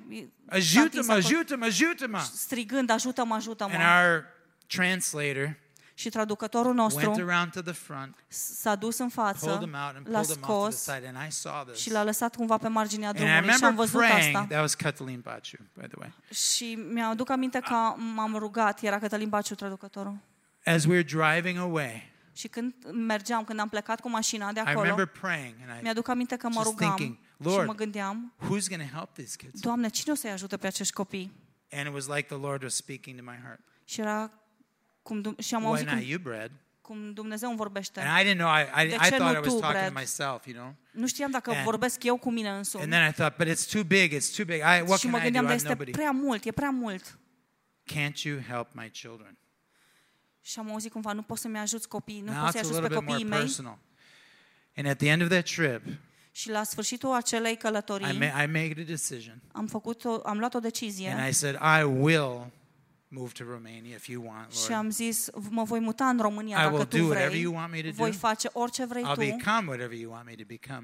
Ajută-mă. Strigând, ajută-mă. And our translator și traducătorul nostru s-a dus în față, l-a scos și l-a lăsat cumva pe marginea drumului și am văzut asta. Și mi-aduc aminte că m-am rugat, era Cătălin Baciu traducătorul. As we're driving away. Și când am plecat cu mașina de acolo, mi-aduc aminte că mă rugam și mă gândeam, Doamne, cine o să-i ajute pe acești copii? And it was like the Lord was speaking to my heart. Și era și am auzit cum Dumnezeu îmi vorbește. And I didn't know, I thought I was talking to myself, you know. Nu știam dacă vorbesc eu cu mine însumi. And then I thought, but it's too big. What și mă can I do? gândeam, I'm nobody. e prea mult. Can't you help my children? Și am auzit cumva, nu poți să-mi ajuți copiii, nu poți să-i ajuți pe copiii mei. And at the end of that trip, și la sfârșitul acelei călătorii, I made a decision. Am luat o decizie. And I said, I will move to Romania if you want, Lord. Și am zis, mă voi muta în România dacă tu vrei. Voi face orice vrei tu. I'll become whatever you want me to become.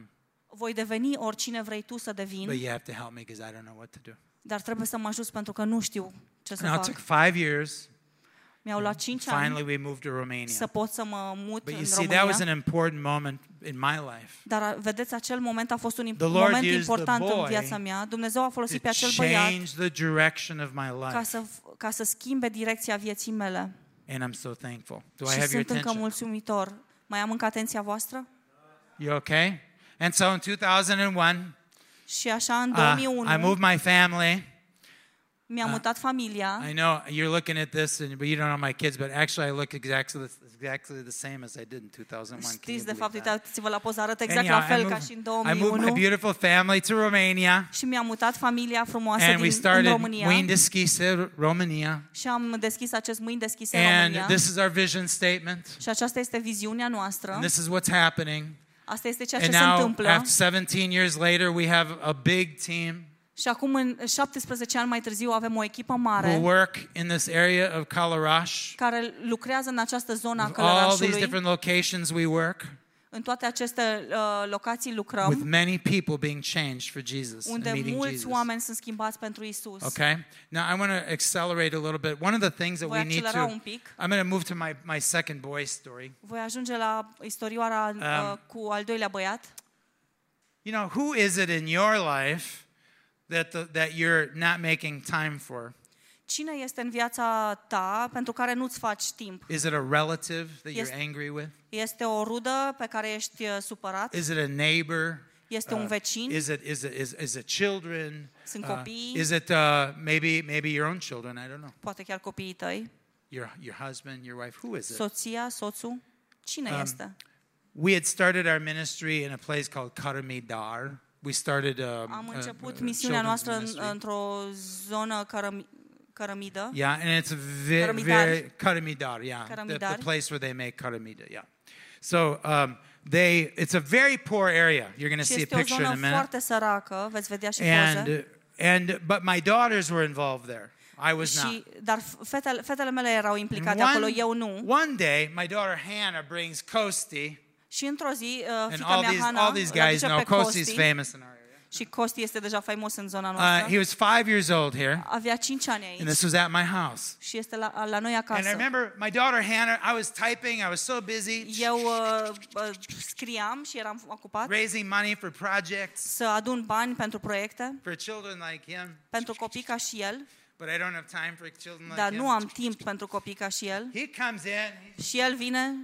Voi deveni oricine vrei tu să devin. But you have to help me because I don't know what to do. Dar trebuie să mă ajuți pentru că nu știu ce să Now it fac. took 5 years. Mi-au luat 5 Finally ani we moved to Romania. să pot să mă mut But în you see, that was an România. important moment in my life. Dar vedeți, acel moment a fost un Lord moment used important the în boy viața mea. Dumnezeu a folosit pe To acel băiat change the direction of my life. ca să schimbe direcția vieții mele. And I'm so thankful. Do I Și have your sunt încă attention? mulțumitor. Mai am încă atenția voastră? You okay? And so in 2001, Și așa în 2001 I moved my family. mi-a mutat familia. I know you're looking at this, but you don't know my kids, but actually I look exactly the same as I did in 2001. Știți, de fapt, uitați-vă la poză, arăt exact la fel ca și în I moved my 2001. beautiful family to Romania. Și mi-a mutat familia frumoasă And we în started România. Mâini Deschise, Romania. Și am deschis acest Mâini Deschise în And România. this is our vision statement. Și aceasta este viziunea noastră. And this is what's happening. Asta este ceea And ce se now, întâmplă. after 17 years later, we have a big team Și acum, în 17 ani mai târziu, avem o echipă who mare work in this area of Kalarash. care lucrează în această zonă a All these Călărașului. different locations we work, În toate aceste locații with lucrăm, many people being changed for Jesus and unde meeting mulți Jesus. oameni sunt schimbați pentru Isus. Okay? Now I want to accelerate a little bit. One of the things that Voi we need accelera to un pic. I'm going to move to my second boy story. Voi ajunge la istorioara cu al doilea băiat. You know, who is it in your life that you're not making time for? Cine este în viața ta pentru care nu-ți faci timp? Is it a relative that you're angry with? Este o rudă pe care ești supărat? Is it a neighbor? Este un vecin? Is it children? Sunt copii? Is it maybe your own children? I don't know. Poate chiar copiii tăi? Your husband, your wife? Who is it? Soția, soțul? Cine este? We had started our ministry in a place called Karamidar. We started Am început misiunea noastră într-o zonă cărămidă. Yeah, and it's very Karamidar, yeah. The place where they make karamida, yeah. So it's a very poor area. You're going to see a picture in a minute. Este o zonă foarte săracă, veți vedea și poze. But my daughters were involved there. I was not. Dar fetele mele erau implicate acolo, eu nu. One day, my daughter Hannah brings Costi. Și într-o zi, fiica and mea Hannah all these guys know Costi's famous in our area. Și Costi este deja faimos în zona noastră. He was 5 years old here. Avea 5 ani aici. And this was at my house. Și este la noi acasă. And I remember my daughter Hannah, I was typing, I was so busy. Eu scriam și eram ocupat. Raising money for projects. Să adun bani pentru proiecte. For children like him. Pentru copii ca și el. But I don't have time for children like him. Dar nu am timp pentru copii ca și el. He comes in. Și el vine. And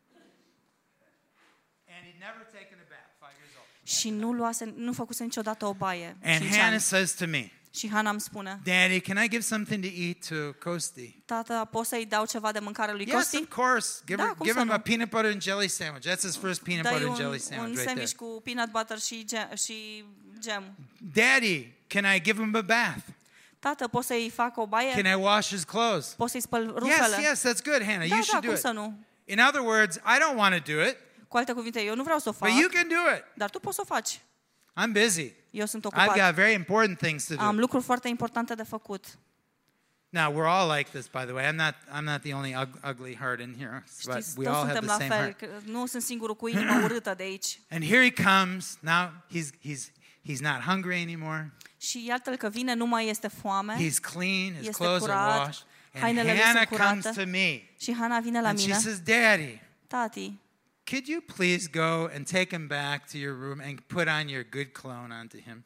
he'd never taken a bath, 5 years old. Și nu făcuse niciodată o baie. And Hannah says to me, și Hannah îmi spune, Daddy, can I give something to eat to Costi? Tata, poți să-i dau ceva de mâncare lui Costi? Yes, of course. Give him a peanut butter and jelly sandwich. That's his first peanut butter and jelly sandwich un right there. sandwich cu peanut butter și gem. Daddy, can I give him a bath? Tată, poți să-i fac o baie? Can I wash his clothes? Poți să-i spăl rufele? Yes, that's good, Hannah. You should do cum it. să nu? In other words, I don't want to do it. Cu alte cuvinte, eu nu vreau să o fac. But you can do it. Dar tu poți să o faci. I'm busy. Eu sunt ocupat. I've got very important things to do. Am lucruri foarte importante de făcut. Now we're all like this, by the way. I'm not the only ugly heart in here, but we all have the same heart. Nu sunt singurul cu inima urâtă de aici. And here he comes. Now he's not hungry anymore. Și iată-l că vine, nu mai este foame. He's clean, his este clothes are curat, washed. And hainele lui Hannah sunt comes curate. to me. Și Hannah vine la And she mine. says, Daddy, Tati, could you please go and take him back to your room and put on your good cologne onto him?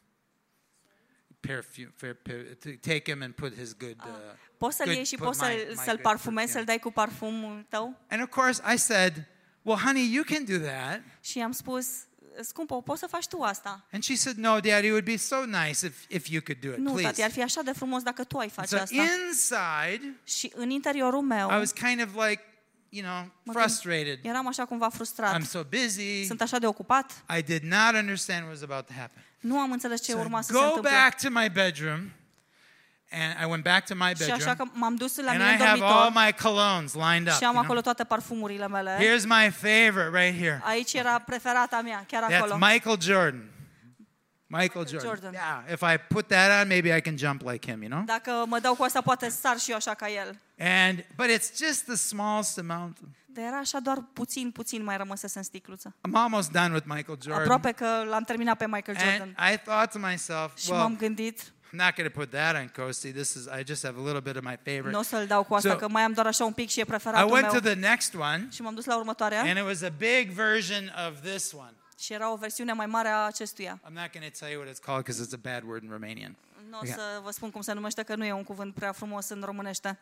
Take him and put his good. Poți să-l iei și poți să-l parfumezi, să-l dai cu parfumul tău? And of course I said, well, honey, you can do that. Și am spus, scumpă, poți să faci tu asta? And she said, no, Daddy, it would be so nice if you could do it, nu, please. Tati, ar fi așa de frumos dacă tu ai face so asta. Inside, și în interiorul meu, I was kind of like, frustrated. Eram așa cumva frustrat. I'm so busy. Sunt așa de ocupat. I did not understand what was about to happen. Nu am înțeles ce urma să se Go întâmple. back to my bedroom. And I went back to my bedroom. Și așa că m-am dus la and mine în I have dormitor. all my colognes lined up. Și am acolo toate parfumurile mele. Here's my favorite right here. Aici era preferata mea, chiar acolo. That's Michael Jordan. Michael Jordan. Yeah, if I put that on, maybe I can jump like him, Dacă mă dau cu asta, poate sar și eu așa ca el. But it's just the smallest amount. Dar era așa doar puțin mai rămăsese în sticluță. I'm almost done with Michael Jordan. Aproape că l-am terminat pe Michael Jordan. And I thought to myself, și m-am gândit, I'm not going to put that on Coastie. I just have a little bit of my favorite. Nu o să-l dau cu asta, că mai am doar așa un pic și e preferatul meu. I went to the next one. Și m-am dus la următoarea. And it was a big version of this one. Și era o versiune mai mare a acestuia. I'm not going to tell you what it's called because it's a bad word in Romanian. Nu o să vă spun cum se numește, că nu e un cuvânt prea frumos în românește.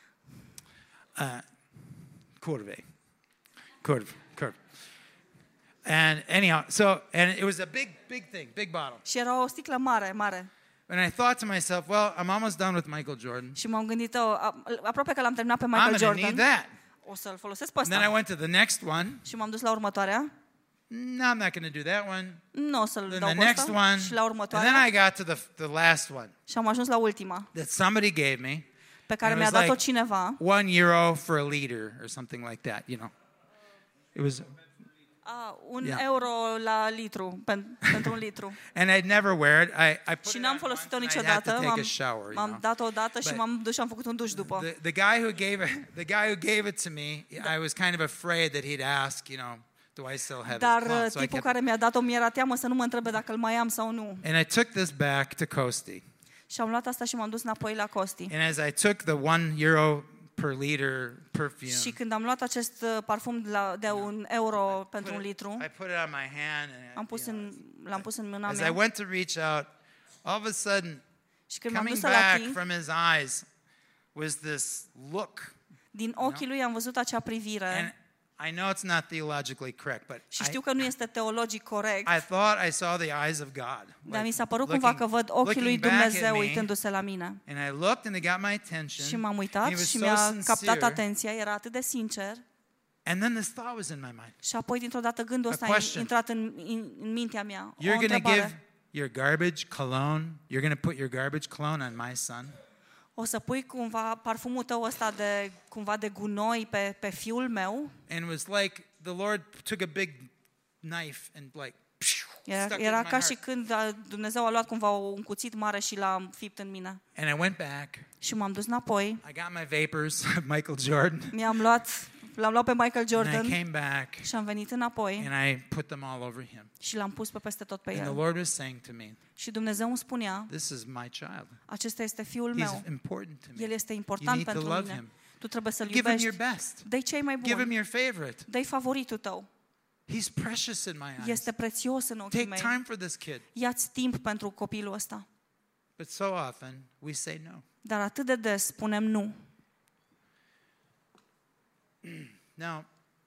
Curve. And anyhow, and it was a big thing, big bottle. Și era o sticlă mare. And I thought to myself, well, I'm almost done with Michael Jordan. Și m-am gândit, aproape că l-am terminat pe Michael Jordan. I'm going to need that. O să-l folosesc pe ăsta. And then I went to the next one. Și m-am dus la următoarea. No, I'm not going to do that one. Nu o să-l dau pe ăsta. One, și la următoarea. And then I got to the last one. Și am ajuns la ultima. That somebody gave me. Pe care mi-a dat-o cineva. €1 for a liter or something like that, you know. It was euro la litru, pentru un litru. And I'd never wear it. I put și n-am folosit-o niciodată. M-am dat odată și m-am dus și am făcut un duș după. The guy who gave it to me, I was kind of afraid that he'd ask, you know, do I still have Dar tipul care mi-a dat-o mi-era teamă să nu mă întrebe dacă îl mai am sau nu. And I took this back to Coastie. Și am luat asta și m-am dus înapoi la Coastie. And as I took the €1 per liter perfume. Și când am luat acest parfum de €1 pentru un litru, I put it on my hand and l-am pus în mâna mea. As I went to reach out, all of a sudden, și când m-am dus coming să-l back ating, from his eyes was this look. Din ochii lui am văzut acea privire. And I know it's not theologically correct, but și știu că nu este teologic corect. I thought I saw the eyes of God. Dar mi s-a părut cumva că văd ochii lui Dumnezeu uitându-se la mine. And I looked and it got my attention. Și m-am uitat și mi-a captat atenția, era atât de sincer. And then this thought was in my mind. Și apoi dintr-o dată gândul ăsta a intrat în mintea mea. You're going to give your garbage cologne. You're going to put your garbage cologne on my son. O să pui cumva parfumul tău ăsta de gunoi pe fiul meu. And it was like the Lord took a big knife and like era ca și când Dumnezeu a luat cumva un cuțit mare și l-a fipt în mine. And I went back. Și m-am dus înapoi. I got my vapors of Michael Jordan. L-am luat pe Michael Jordan. And I came back. Și am venit înapoi. And I put them all over him. Și l-am pus peste tot pe el. And the Lord was saying to me. Și Dumnezeu îmi spunea, this is my child. Acesta este fiul meu. He's important to me. El este important pentru mine. Tu trebuie să-l iubești. Give him your best. Dă-i cei mai buni. Give him your favorite. Dă-i favoritul tău. He's precious in my eyes. Este prețios în ochii mei. Take time for this kid. Ia-ți timp pentru copilul ăsta. But so often we say no. Dar atât de des spunem nu. Now,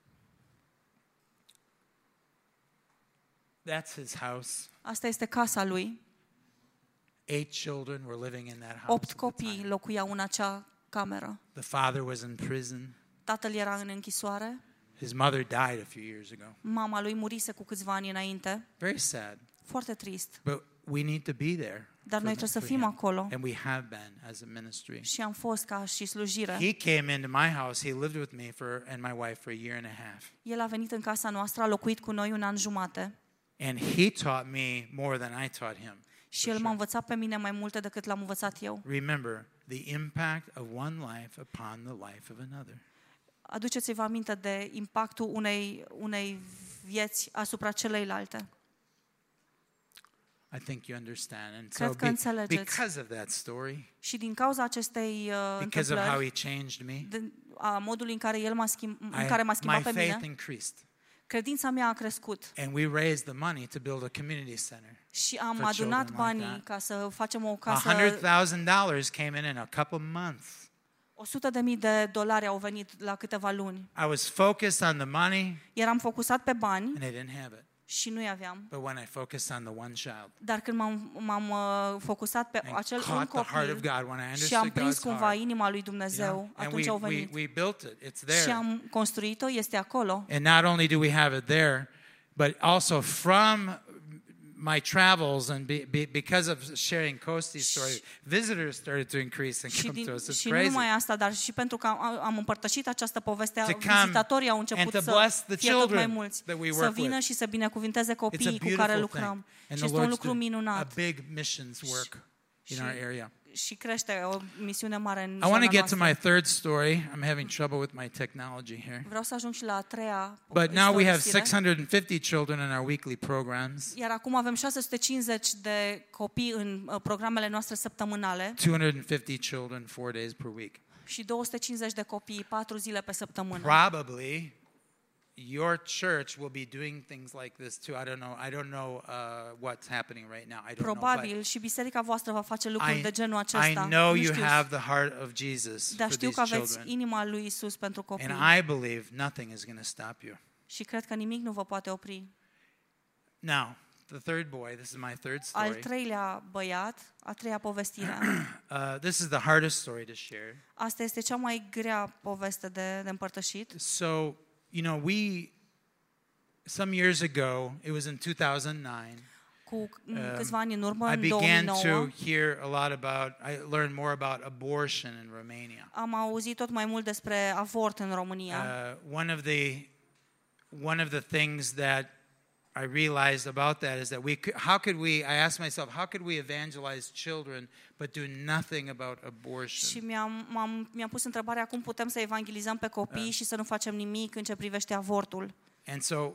that's his house. Asta este casa lui. 8 children were living in that house. 8 copii locuiau în acea cameră. The father was in prison. Tatăl era în închisoare. His mother died a few years ago. Mama lui murise cu câțiva ani înainte. Very sad. Foarte trist. But we need to be there. Dar noi trebuie să fim acolo. And we have been as a ministry. Și am fost ca și slujire. He came into my house. He lived with me and my wife for a year and a half. El a venit în casa noastră, a locuit cu noi 1 an jumate. And he taught me more than I taught him. Și el m-a învățat pe mine mai multe decât l-am învățat eu. Remember the impact of one life upon the life of another. Aduceți-vă aminte de impactul unei vieți asupra celeilalte. I think you understand. And Cred că înțelegeți. Because of that story, și din cauza acestei because of how he changed me, a modului în care el m-a schimbat pe mine, increased. Credința mea a crescut. And we raised the money to build a community center. Și am adunat banii ca să facem o casă. $100,000 came in a couple months. $100,000 au venit la câteva luni. I was focused on the money. Eram focusat pe bani. And I didn't have it. Și nu aveam. But when I focused on the one child. Dar când m-am focusat pe acel un copil și am prins cumva inima lui Dumnezeu, atunci au venit. We built it. It's there. Și am construit-o, este acolo. And not only do we have it there, but also from my travels and because of sharing Coastie's story, visitors started to increase and come to us. It's crazy. Și nu numai asta, dar și pentru că am împărtășit această poveste, vizitatorii au început să fie tot mai mulți, să vină și să binecuvinteze copiii cu care lucrăm. Și este un lucru minunat. A big missions work in our area. și crește o misiune mare în I want to get to my third story. I'm having trouble with my technology here. Vreau să ajung și la a treia. But now we have 650 children in our weekly programs. Iar acum avem 650 de copii în programele noastre săptămânale. 250 children 4 days per week. Și 250 de copii 4 zile pe săptămână. Probably your church will be doing things like this too. I don't know what's happening right now. I don't Probabil și biserica voastră va face lucruri de genul acesta. I know you have the heart of Jesus Dar știu că aveți inima lui Isus pentru copii. And I believe nothing is going to stop you. Și cred că nimic nu vă poate opri. Now, the third boy, this is my third story. Al treilea băiat, a treia povestire. This is the hardest story to share. Asta este cea mai grea poveste de împărtășit. So, you know, some years ago, it was in 2009. Cu câțiva ani în urmă, I în began 2009, to hear a lot about, I learned more about abortion in Romania. Am auzit tot mai mult despre avort în România. One of the things that I realized about that is that I asked myself, how could we evangelize children but do nothing about abortion? Și mi-am pus întrebarea cum putem să evangelizăm pe copii și să nu facem nimic în ce privește avortul. And so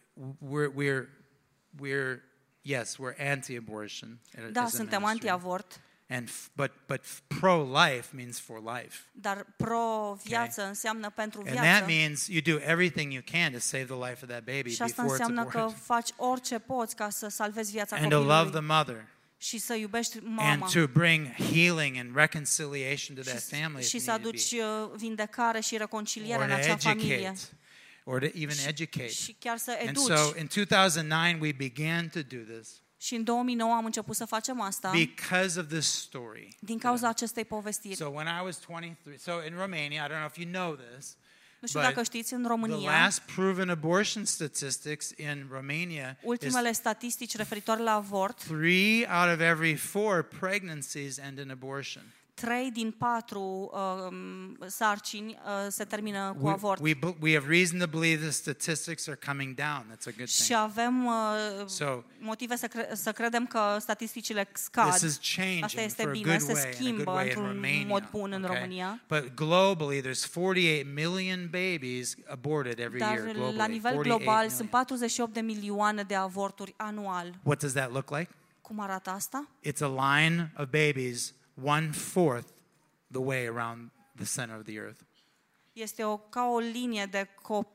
we're anti-abortion. Da, suntem anti-avort. But pro-life means for life. Dar pro-viață înseamnă pentru viață. And that means you do everything you can to save the life of that baby și asta before it's înseamnă aborted. că faci orice poți ca să salvezi viața and copilului. to love the mother. Și să iubești mama. And to bring healing and reconciliation to that family. Și să aduci vindecare și reconciliere în acea familie. Or to even educate. Și chiar să educi. And so in 2009 we began to do this. Și în 2009 am început să facem asta. Because of this story. Din cauza acestei povestiri. So when I was 23, so in Romania, I don't know if you know this. Nu știu dacă știți, în România, the last proven abortion statistics in Romania, ultimele statistici referitoare la avort, 3 out of every 4 pregnancies end in abortion. 3 din 4 sarcini se termină cu avort. We have reason to believe the statistics are coming down. That's a good thing. Și avem motive să credem că statisticile scad. Asta este bine, se schimbă într-un mod bun în România. But globally there's 48 million babies aborted every year globally. Dar la nivel global sunt 48 de milioane de avorturi anual. What does that look like? Cum arată asta? It's a line of babies 1/4 the way around the center of the earth. Este ca o linie de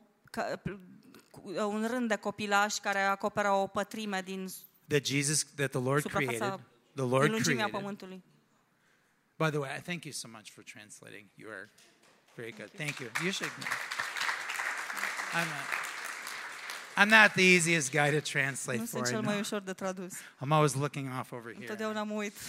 un rând de copilași care acoperă o pătrime din that the Lord created. The Lord created. Pământului. By the way, I thank you so much for translating. You are very good. Thank you. You should. I'm not the easiest guy to translate nu for. Sunt cel mai ușor de tradus. I'm always looking off over here. Întotdeauna mă uit.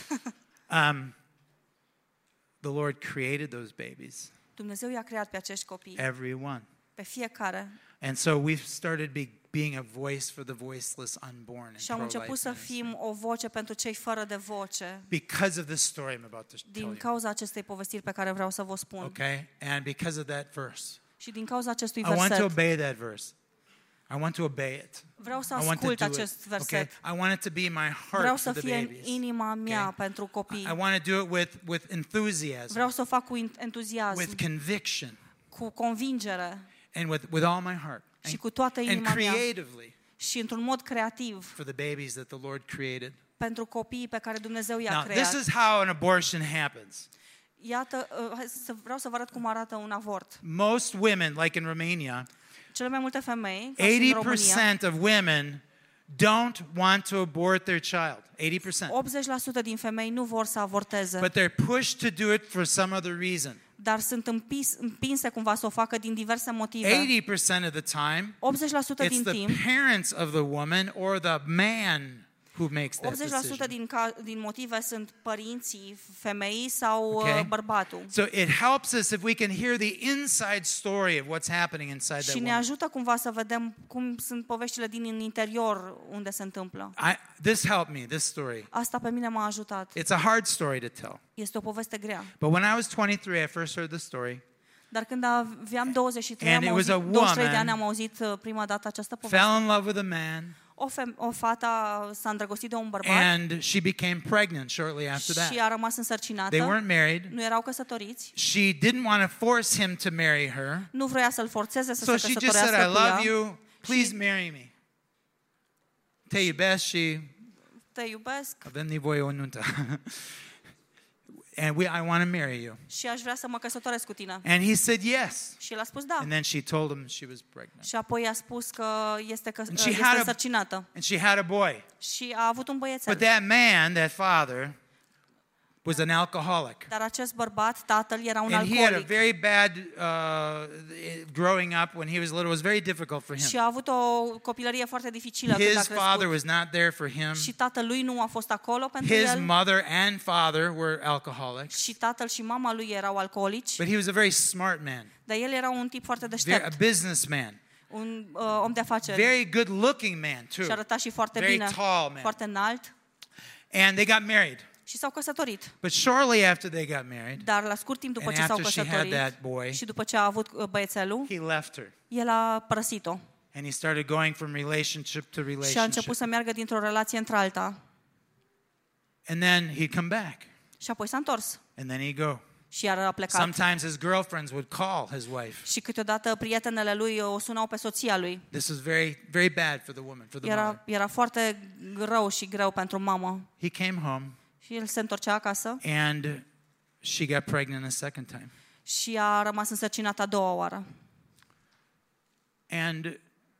The Lord created those babies. Dumnezeu i-a creat pe acești copii. Everyone. Pe fiecare. And so we've started being a voice for the voiceless unborn. Și am început să fim o voce pentru cei fără de voce. Because of this story I'm about to tell you. Din cauza acestei povestiri pe care vreau să vă spun. Okay? And because of that verse. Și din cauza acestui verset. I want to obey that verse. I want to obey it. Vreau să ascult acest verset. Okay? I want it to be my heart Vreau for the babies. Vreau să fie în inima mea pentru copii. I want to do it with enthusiasm. Vreau să o fac cu entuziasm. With conviction. Cu convingere. And with all my heart. Și cu toată inima mea. And creatively. Și într-un mod creativ. For the babies that the Lord created. Pentru copiii pe care Dumnezeu i-a creat. Now, this is how an abortion happens. Iată, vreau să vă arăt cum arată un avort. Most women, like in Romania, cele mai multe femei, 80% of women don't want to abort their child. 80%. 80% din femei nu vor să avorteze. But they're pushed to do it for some other reason. Dar sunt împinse cumva să o facă din diverse motive. 80% of the time, 80% din timp, it's the parents of the woman or the man who makes that decision. 80% din motive sunt părinții femeii sau bărbatul. So it helps us if we can hear the inside story of what's happening inside that woman. Și ne ajută cumva să vedem cum sunt poveștile din interior unde se întâmplă. This helped me, this story. Asta pe mine m-a ajutat. It's a hard story to tell. Este o poveste grea. But when I was 23, I first heard the story. Dar când aveam 23 de ani am auzit prima dată această poveste. Fell in love with a man. O fată s-a îndrăgostit de un bărbat. And she became pregnant shortly after that. Și a rămas însărcinată. They weren't married. Nu erau căsătoriți. She didn't want to force him to marry her. Nu vrea să-l forțeze să se căsătorească cu ea. So she just said, I love you. Please marry me. Te iubesc și te iubesc. Avem nevoie o nuntă. And I want to marry you. Și aș vrea să mă căsătoresc cu tine. And he said yes. Și el a spus da. And then she told him she was pregnant. Și apoi a spus că este însărcinată. And she had a boy. Și a avut un băiețel. But that man, that father, was an alcoholic. Dar acest bărbat, tatăl, era un alcoolic. And he had a very bad growing up when he was little. It was very difficult for him. Și a avut o copilărie foarte dificilă când a crescut. His father was not there for him. Și tatăl lui nu a fost acolo pentru el. His mother and father were alcoholics. Și tatăl și mama lui erau alcoolici. But he was a very smart man. Dar el era un tip foarte deștept. A businessman. Un om de afaceri. Very good looking man too. Și arăta și foarte very bine. Tall man. Foarte înalt. And they got married. Și s-au căsătorit. But shortly after they got married, dar la scurt timp după ce s-au căsătorit și după ce a avut băiețelul, he left her. El a părăsit-o. And he started going from relationship to relationship. Și a început să meargă dintr-o relație într-alta. And then he'd come back. Și apoi s-a întors. And then he'd go. Și iar a plecat. Sometimes his girlfriends would call his wife. Și câteodată prietenele lui o sunau pe soția lui. This was very, very bad for the woman, for the mother. Era foarte rău și greu pentru mamă. He came home. Și el se întorcea acasă. And she got pregnant a second time. Și a rămas însărcinată a doua oară. And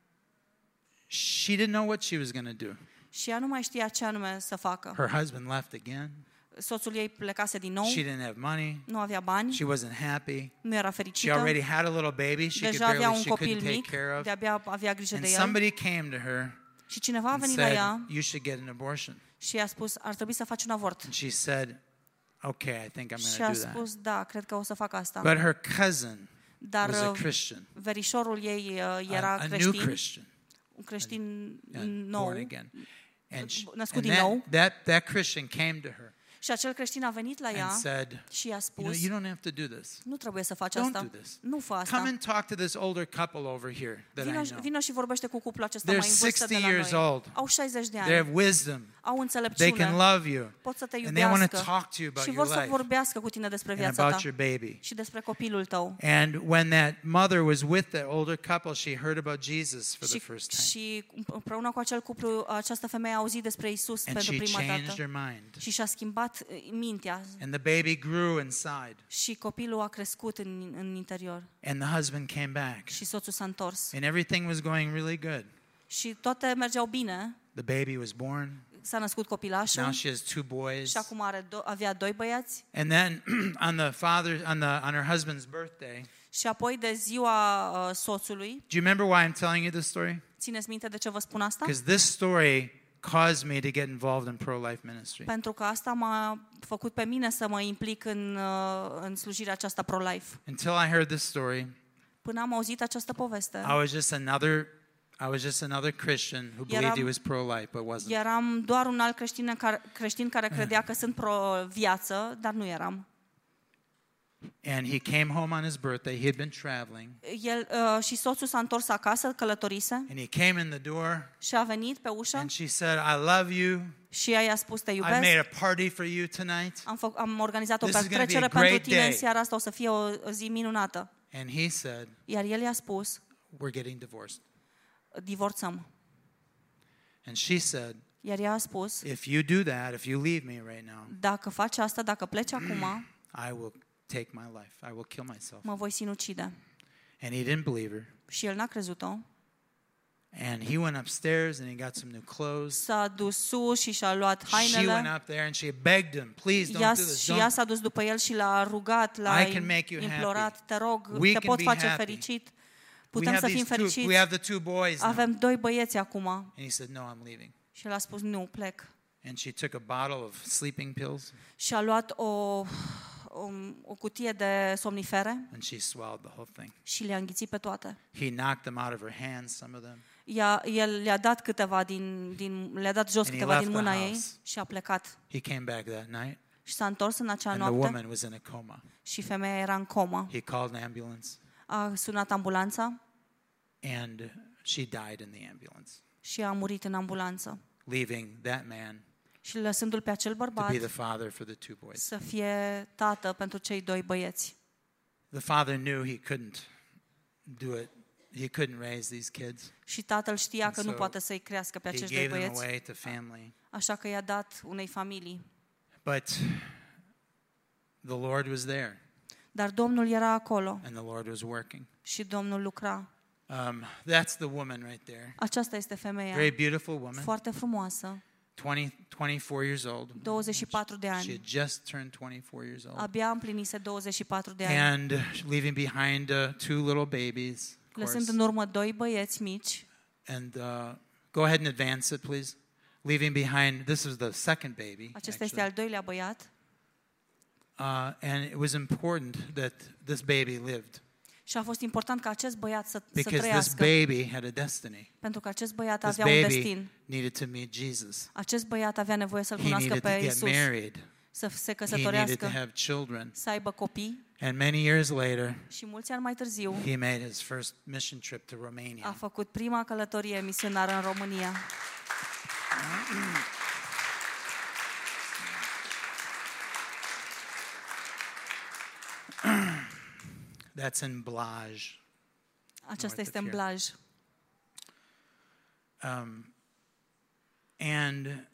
she didn't know what she was going to do. Și ea nu mai știa ce anume să facă. Her husband left again. Soțul ei plecase din nou. She didn't have money. Nu avea bani. She wasn't happy. Nu era fericită. She already had a little baby. She couldn't take care of. De-abia avea grijă de el. And somebody came to her. Și cineva a venit la ea. You should get an abortion. Și i-a spus, ar trebui să faci un avort. And she said, okay, I think I'm going to do that. Și a spus, da, cred că o să fac asta. But her cousin was a Christian. Verișorul ei era creștin. A new Christian. Un creștin nou. Born again. Născut din nou. That Christian came to her. Și acel creștin a venit la ea și i-a spus, you don't have to do this. Nu trebuie să faci asta. Nu fă asta. Come and talk to this older couple over here that I know. Vino și vorbește cu cuplul acesta mai în vârstă de la noi. Au 60 de ani. They have wisdom. Au înțelepciune. They can love you. Pot să te iubească. And they want to talk to you about și your vor life. să vorbească cu tine despre viața ta. Și despre copilul tău. And when that mother was with the older couple, she heard about Jesus for the first time. Și împreună cu acel cuplu, această femeie a auzit despre Isus pentru prima dată. Și și-a schimbat mintea. And the baby grew inside. Și copilul a crescut în interior. And the husband came back. Și soțul s-a întors. And everything was going really good. Și toate mergeau bine. The baby was born. S-a născut copilașul. Now she has 2 boys. Și acum avea 2 băieți. And then on her husband's birthday. Și apoi de ziua soțului. Do you remember why I'm telling you this story? Țineți minte de ce vă spun asta? Because this story caused me to get involved in pro-life ministry. Pentru că asta m-a făcut pe mine să mă implic în slujirea aceasta pro-life. Until I heard this story. Până am auzit această poveste. I was just another Christian who believed he was pro-life but wasn't. Eram doar un alt creștin care credea că sunt pro-viață, dar nu eram. And he came home on his birthday. He had been traveling. Și soțul s-a întors acasă, călătorise. And he came in the door. Și a venit pe ușă. And she said, I love you. Și ea i-a spus, te iubesc. I made a party for you tonight. Am organizat o petrecere pentru tine în seara asta, o să fie o zi minunată. And he said, iar el i-a spus, we're getting divorced. Divorțăm. And she said, iar ea a spus, if you do that, if you leave me right now, dacă faci asta, dacă pleci acum, I will take my life. I will kill myself. Mă voi sinucide. And he didn't believe her. Și el n-a crezut-o. And he went upstairs and he got some new clothes. S-a dus sus și și-a luat hainele. She went up there and she begged him, please don't do this. Și ea s-a dus după el și l-a rugat, l-a implorat, te rog, te pot face fericit. Putem să fim fericiți. We have the 2 boys. Avem 2 băieți acum. And he said, no, I'm leaving. Și el a spus, nu, plec. And she took a bottle of sleeping pills. Și a luat o cutie de somnifere. And she swallowed the whole thing. Și le-a înghițit pe toate. He knocked them out of her hands, some of them. El le-a dat câteva le-a dat jos câteva din mâna ei și a plecat. He came back that night. Și s-a întors în acea noapte. And the woman was in a coma. Și femeia era în comă. He called an ambulance. A sunat ambulanța. And she died in the ambulance. Și a murit în ambulanță. Leaving that man și lăsându-l pe acel bărbat to be the father for the two boys. Să fie tată pentru cei doi băieți. The father knew he couldn't do it. He couldn't raise these kids. Și tatăl știa că nu poate să-i crească pe acești doi băieți. He gave them away to family. Așa că i-a dat unei familii. But the Lord was there. Dar Domnul era acolo. And the Lord was working. Și Domnul lucra. That's the woman right there. Aceasta este femeia. Very beautiful woman. Foarte frumoasă. 24 years old. 24 de ani. She had just turned 24 years old. Abia împlinise 24 de ani. And leaving behind two little babies. Lăsând în urmă doi băieți mici. And go ahead and advance it, please. Leaving behind, this is the second baby. Acesta este al doilea băiat. And it was important that this baby lived. Și a fost important ca acest băiat să trăiască. Because this baby had a destiny. Pentru că acest băiat avea un destin. This baby needed to meet Jesus. Acest băiat avea nevoie să-l cunoască pe Iisus. Să se căsătorească. He needed to have children. Să aibă copii. And many years later, și mulți ani mai târziu, he made his first mission trip to Romania. A făcut prima călătorie misionară în România. That's in Blaj. Aceasta este în Blaj. And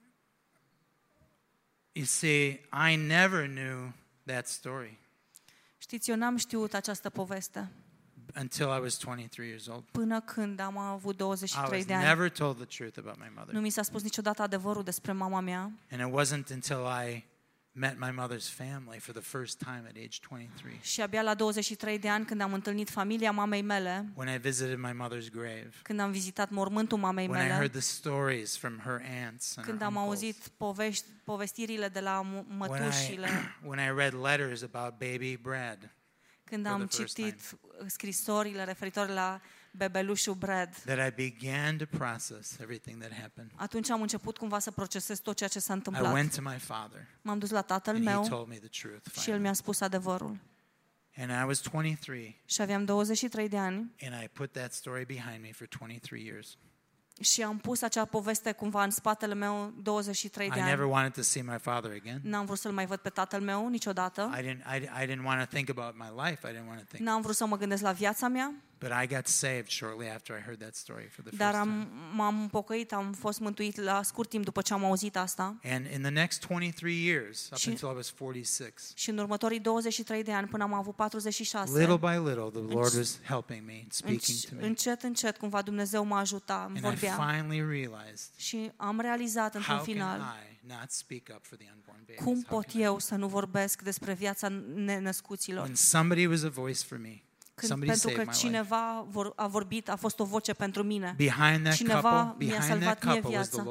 you see, I never knew that story. Știți, eu n-am știut această poveste. Until I was 23 years old. Până când am avut 23 de ani. I was never told the truth about my mother. Nu mi s-a spus niciodată adevărul despre mama mea. And it wasn't until I met my mother's family for the first time at age 23. Și abia la 23 de ani când am întâlnit familia mamei mele. When I visited my mother's grave. Când am vizitat mormântul mamei mele. When I heard the stories from her aunts and când am auzit povestirile de la mătușile. When I read letters about baby Brad. Când am citit scrisorile referitoare la bebelușul Brad. That I began to process everything that happened. Atunci am început cumva să procesez tot ceea ce s-a întâmplat. I went to my father. M-am dus la tatăl meu. He told me the truth. Și el mi-a spus adevărul. And I was 23. Și aveam 23 de ani. And I put that story behind me for 23 years. Și am pus acea poveste cumva în spatele meu 23 de ani. I never wanted to see my father again. N-am vrut să-l mai văd pe tatăl meu niciodată. I didn't want to think about my life. I didn't want to think. N-am vrut să mă gândesc la viața mea. But I got saved shortly after I heard that story for the first Dar time. m-am pocăit, am fost mântuit la scurt timp după ce am auzit asta. And in the next 23 years, up until I was 46. Și în următorii 23 de ani până am avut 46. Little by little, the Lord was helping me, speaking to me. Încet, încet, cumva Dumnezeu mă ajuta, îmi vorbea. And I finally realized. Și am realizat într-un final. Not speak up for the unborn babies. Cum pot eu să nu vorbesc despre viața nenăscuților? When somebody was a voice for me. Pentru că cineva a vorbit, a fost o voce pentru mine. Cineva mi-a salvat mie viața.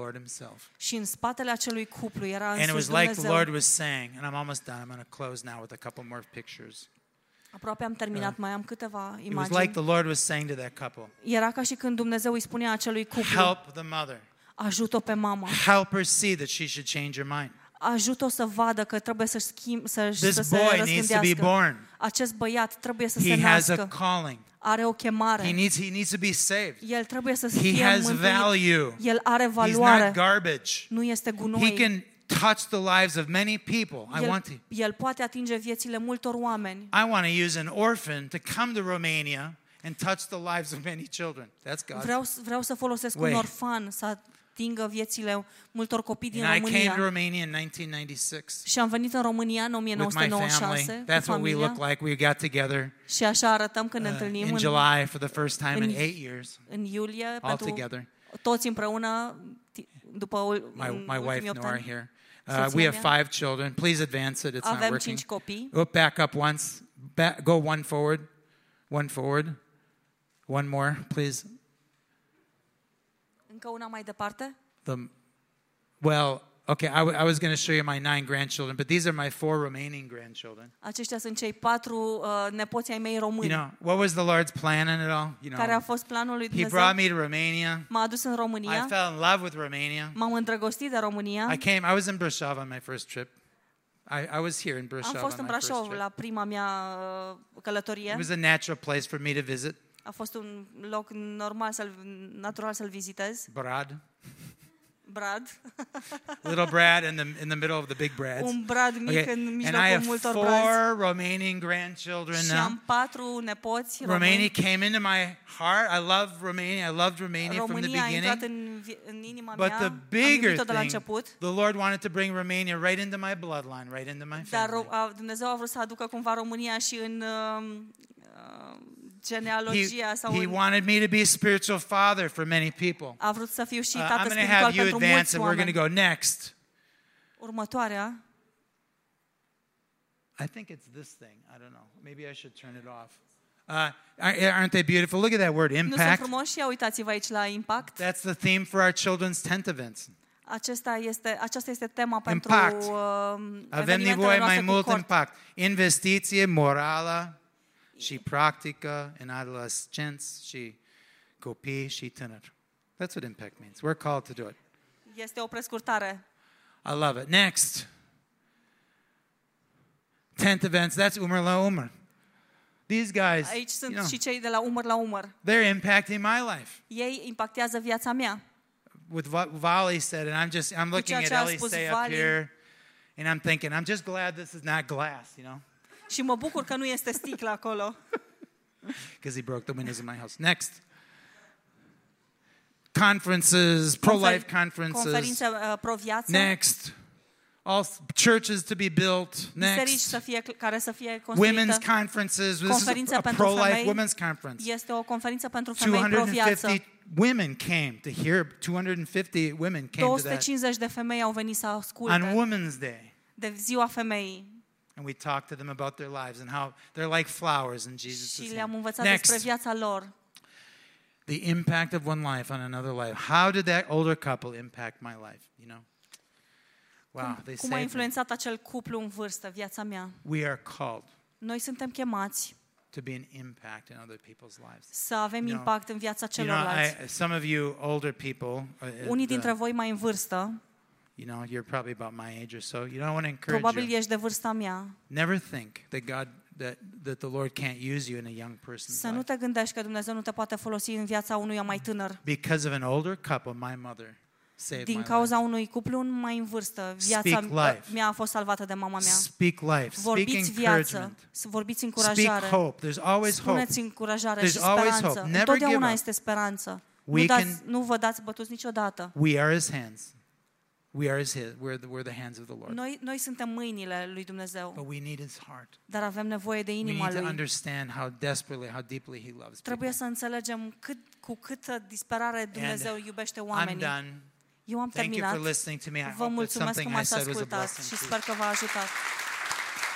Și în spatele acelui cuplu era însuși Dumnezeu. And it was like the Lord was saying, and I'm almost done. I'm going to close now with a couple more pictures. Aproape am terminat, mai am câteva imagini. It was like the Lord was saying to that couple. Era ca și când Dumnezeu îi spunea acelui cuplu. Help the mother. Ajută-o pe mama. Help her see that she should change her mind. Ajută-o să vadă că trebuie să se răzgândească. Acest băiat trebuie să se nască. Are o chemare. He needs to be saved. El trebuie să fie mântuit. El are valoare. He's not garbage. Nu este gunoi. He can touch the lives of many people. El poate atinge viețile multor oameni. I want to use an orphan to come to Romania and touch the lives of many children. That's God. Vreau să folosesc un orfan să atingă viețile multor copii din România. I came to Romania in 1996. Și am venit în România în 1996 That's what we look like. We got together. Și așa arătăm când ne întâlnim in July for the first time in 8 years. În iulie all together. Toți împreună după my wife Nora here. We have 5 children. Please advance it. It's not working. Avem 5 copii. Back up once. Go one forward. One forward. One more, please. Încă una mai departe? Okay, I was going to show you my 9 grandchildren, but these are my 4 remaining grandchildren. Aceștia sunt cei 4 nepoți ai mei români. You know, what was the Lord's plan in it all? Care a fost planul lui Dumnezeu? He brought me to Romania. M-a adus în România. I fell in love with Romania. M-am îndrăgostit de România. I was in Brașov on my first trip. I was here in Brașov. Am fost în Brașov la prima mea călătorie. It was a natural place for me to visit. A fost un loc normal natural să-l vizitez. Brad. Little Brad in the middle of the big Brads. Un Brad mic în mijlocul multor brazi. And I have 4 Romanian grandchildren now. Și am 4 nepoți români. Romania came into my heart. I love Romania. I loved Romania from the beginning. România a intrat în inima mea. But the bigger thing, the Lord wanted to bring Romania right into my bloodline, right into my family. Dar Dumnezeu a vrut să aducă cumva România și în genealogia sau He wanted me to be a spiritual father for many people. A vrut să fiu și tată spiritual pentru mulți oameni. I'm going to have you advance and we're going to go next. Următoarea. I think it's this thing. I don't know. Maybe I should turn it off. Aren't they beautiful? Look at that word, impact. Nu sunt frumoși? Uitați-vă aici la impact. That's the theme for our children's tent events. Aceasta este tema pentru avem nevoie mai mult impact. Investiție morală și practică în adolescenți și copii și tineri. That's what impact means. We're called to do it. Este o prescurtare. I love it. Next. Tent events, that's umăr la umăr. These guys, aici sunt și cei de la umăr la umăr. They're impacting my life. Ei impactează viața mea. With what Vali said, and I'm looking at Elisei up here, and I'm thinking, I'm just glad this is not glass, Și mă bucur că nu este sticlă acolo. Because he broke the windows in my house. Next. Conferences, pro-life conferences. Conferințe pro-viață. Next. All churches to be built. Next. Care să fie construite. Women's conferences. This is a pro-life women's conference. Este o conferință pentru femei pro-viață. 250 women came to hear. 250 women came to that. 250 de femei au venit să asculte. On Women's Day. De ziua femeii. And we talked to them about their lives and how they're like flowers in Jesus' name. Și le-am învățat despre viața lor. The impact of one life on another life. How did that older couple impact my life? Wow, cum a influențat acel cuplu în vârstă viața mea? We are called. Noi suntem chemați to be an impact in other people's lives. Să avem impact în viața celorlalți. Some of you older people. Unii dintre voi mai în vârstă. You're probably about my age or so. I want to encourage you. Probabil ești de vârsta mea. Never think that the Lord can't use you in a young person's life. Să nu te gândești că Dumnezeu nu te poate folosi în viața unuia mai tânăr. Because of an older couple, my mother saved my life. Din cauza unui cuplu mai în vârstă, viața mea a fost salvată de mama mea. Speak life. Vorbiți viață, vorbiți încurajare. Speak hope. There's always hope. Spuneți încurajare și speranță. Întotdeauna este speranță. Nu vă dați bătuți niciodată. We are His hands. We're the hands of the Lord. Noi suntem mâinile lui Dumnezeu. But we need His heart. Dar avem nevoie de inima lui. We need to understand how deeply He loves. Trebuie să înțelegem cu câtă disperare Dumnezeu iubește oamenii. I'm done. Eu am terminat. Thank you for listening to me. Vă mulțumesc că m-ați ascultat și sper că v-a ajutat.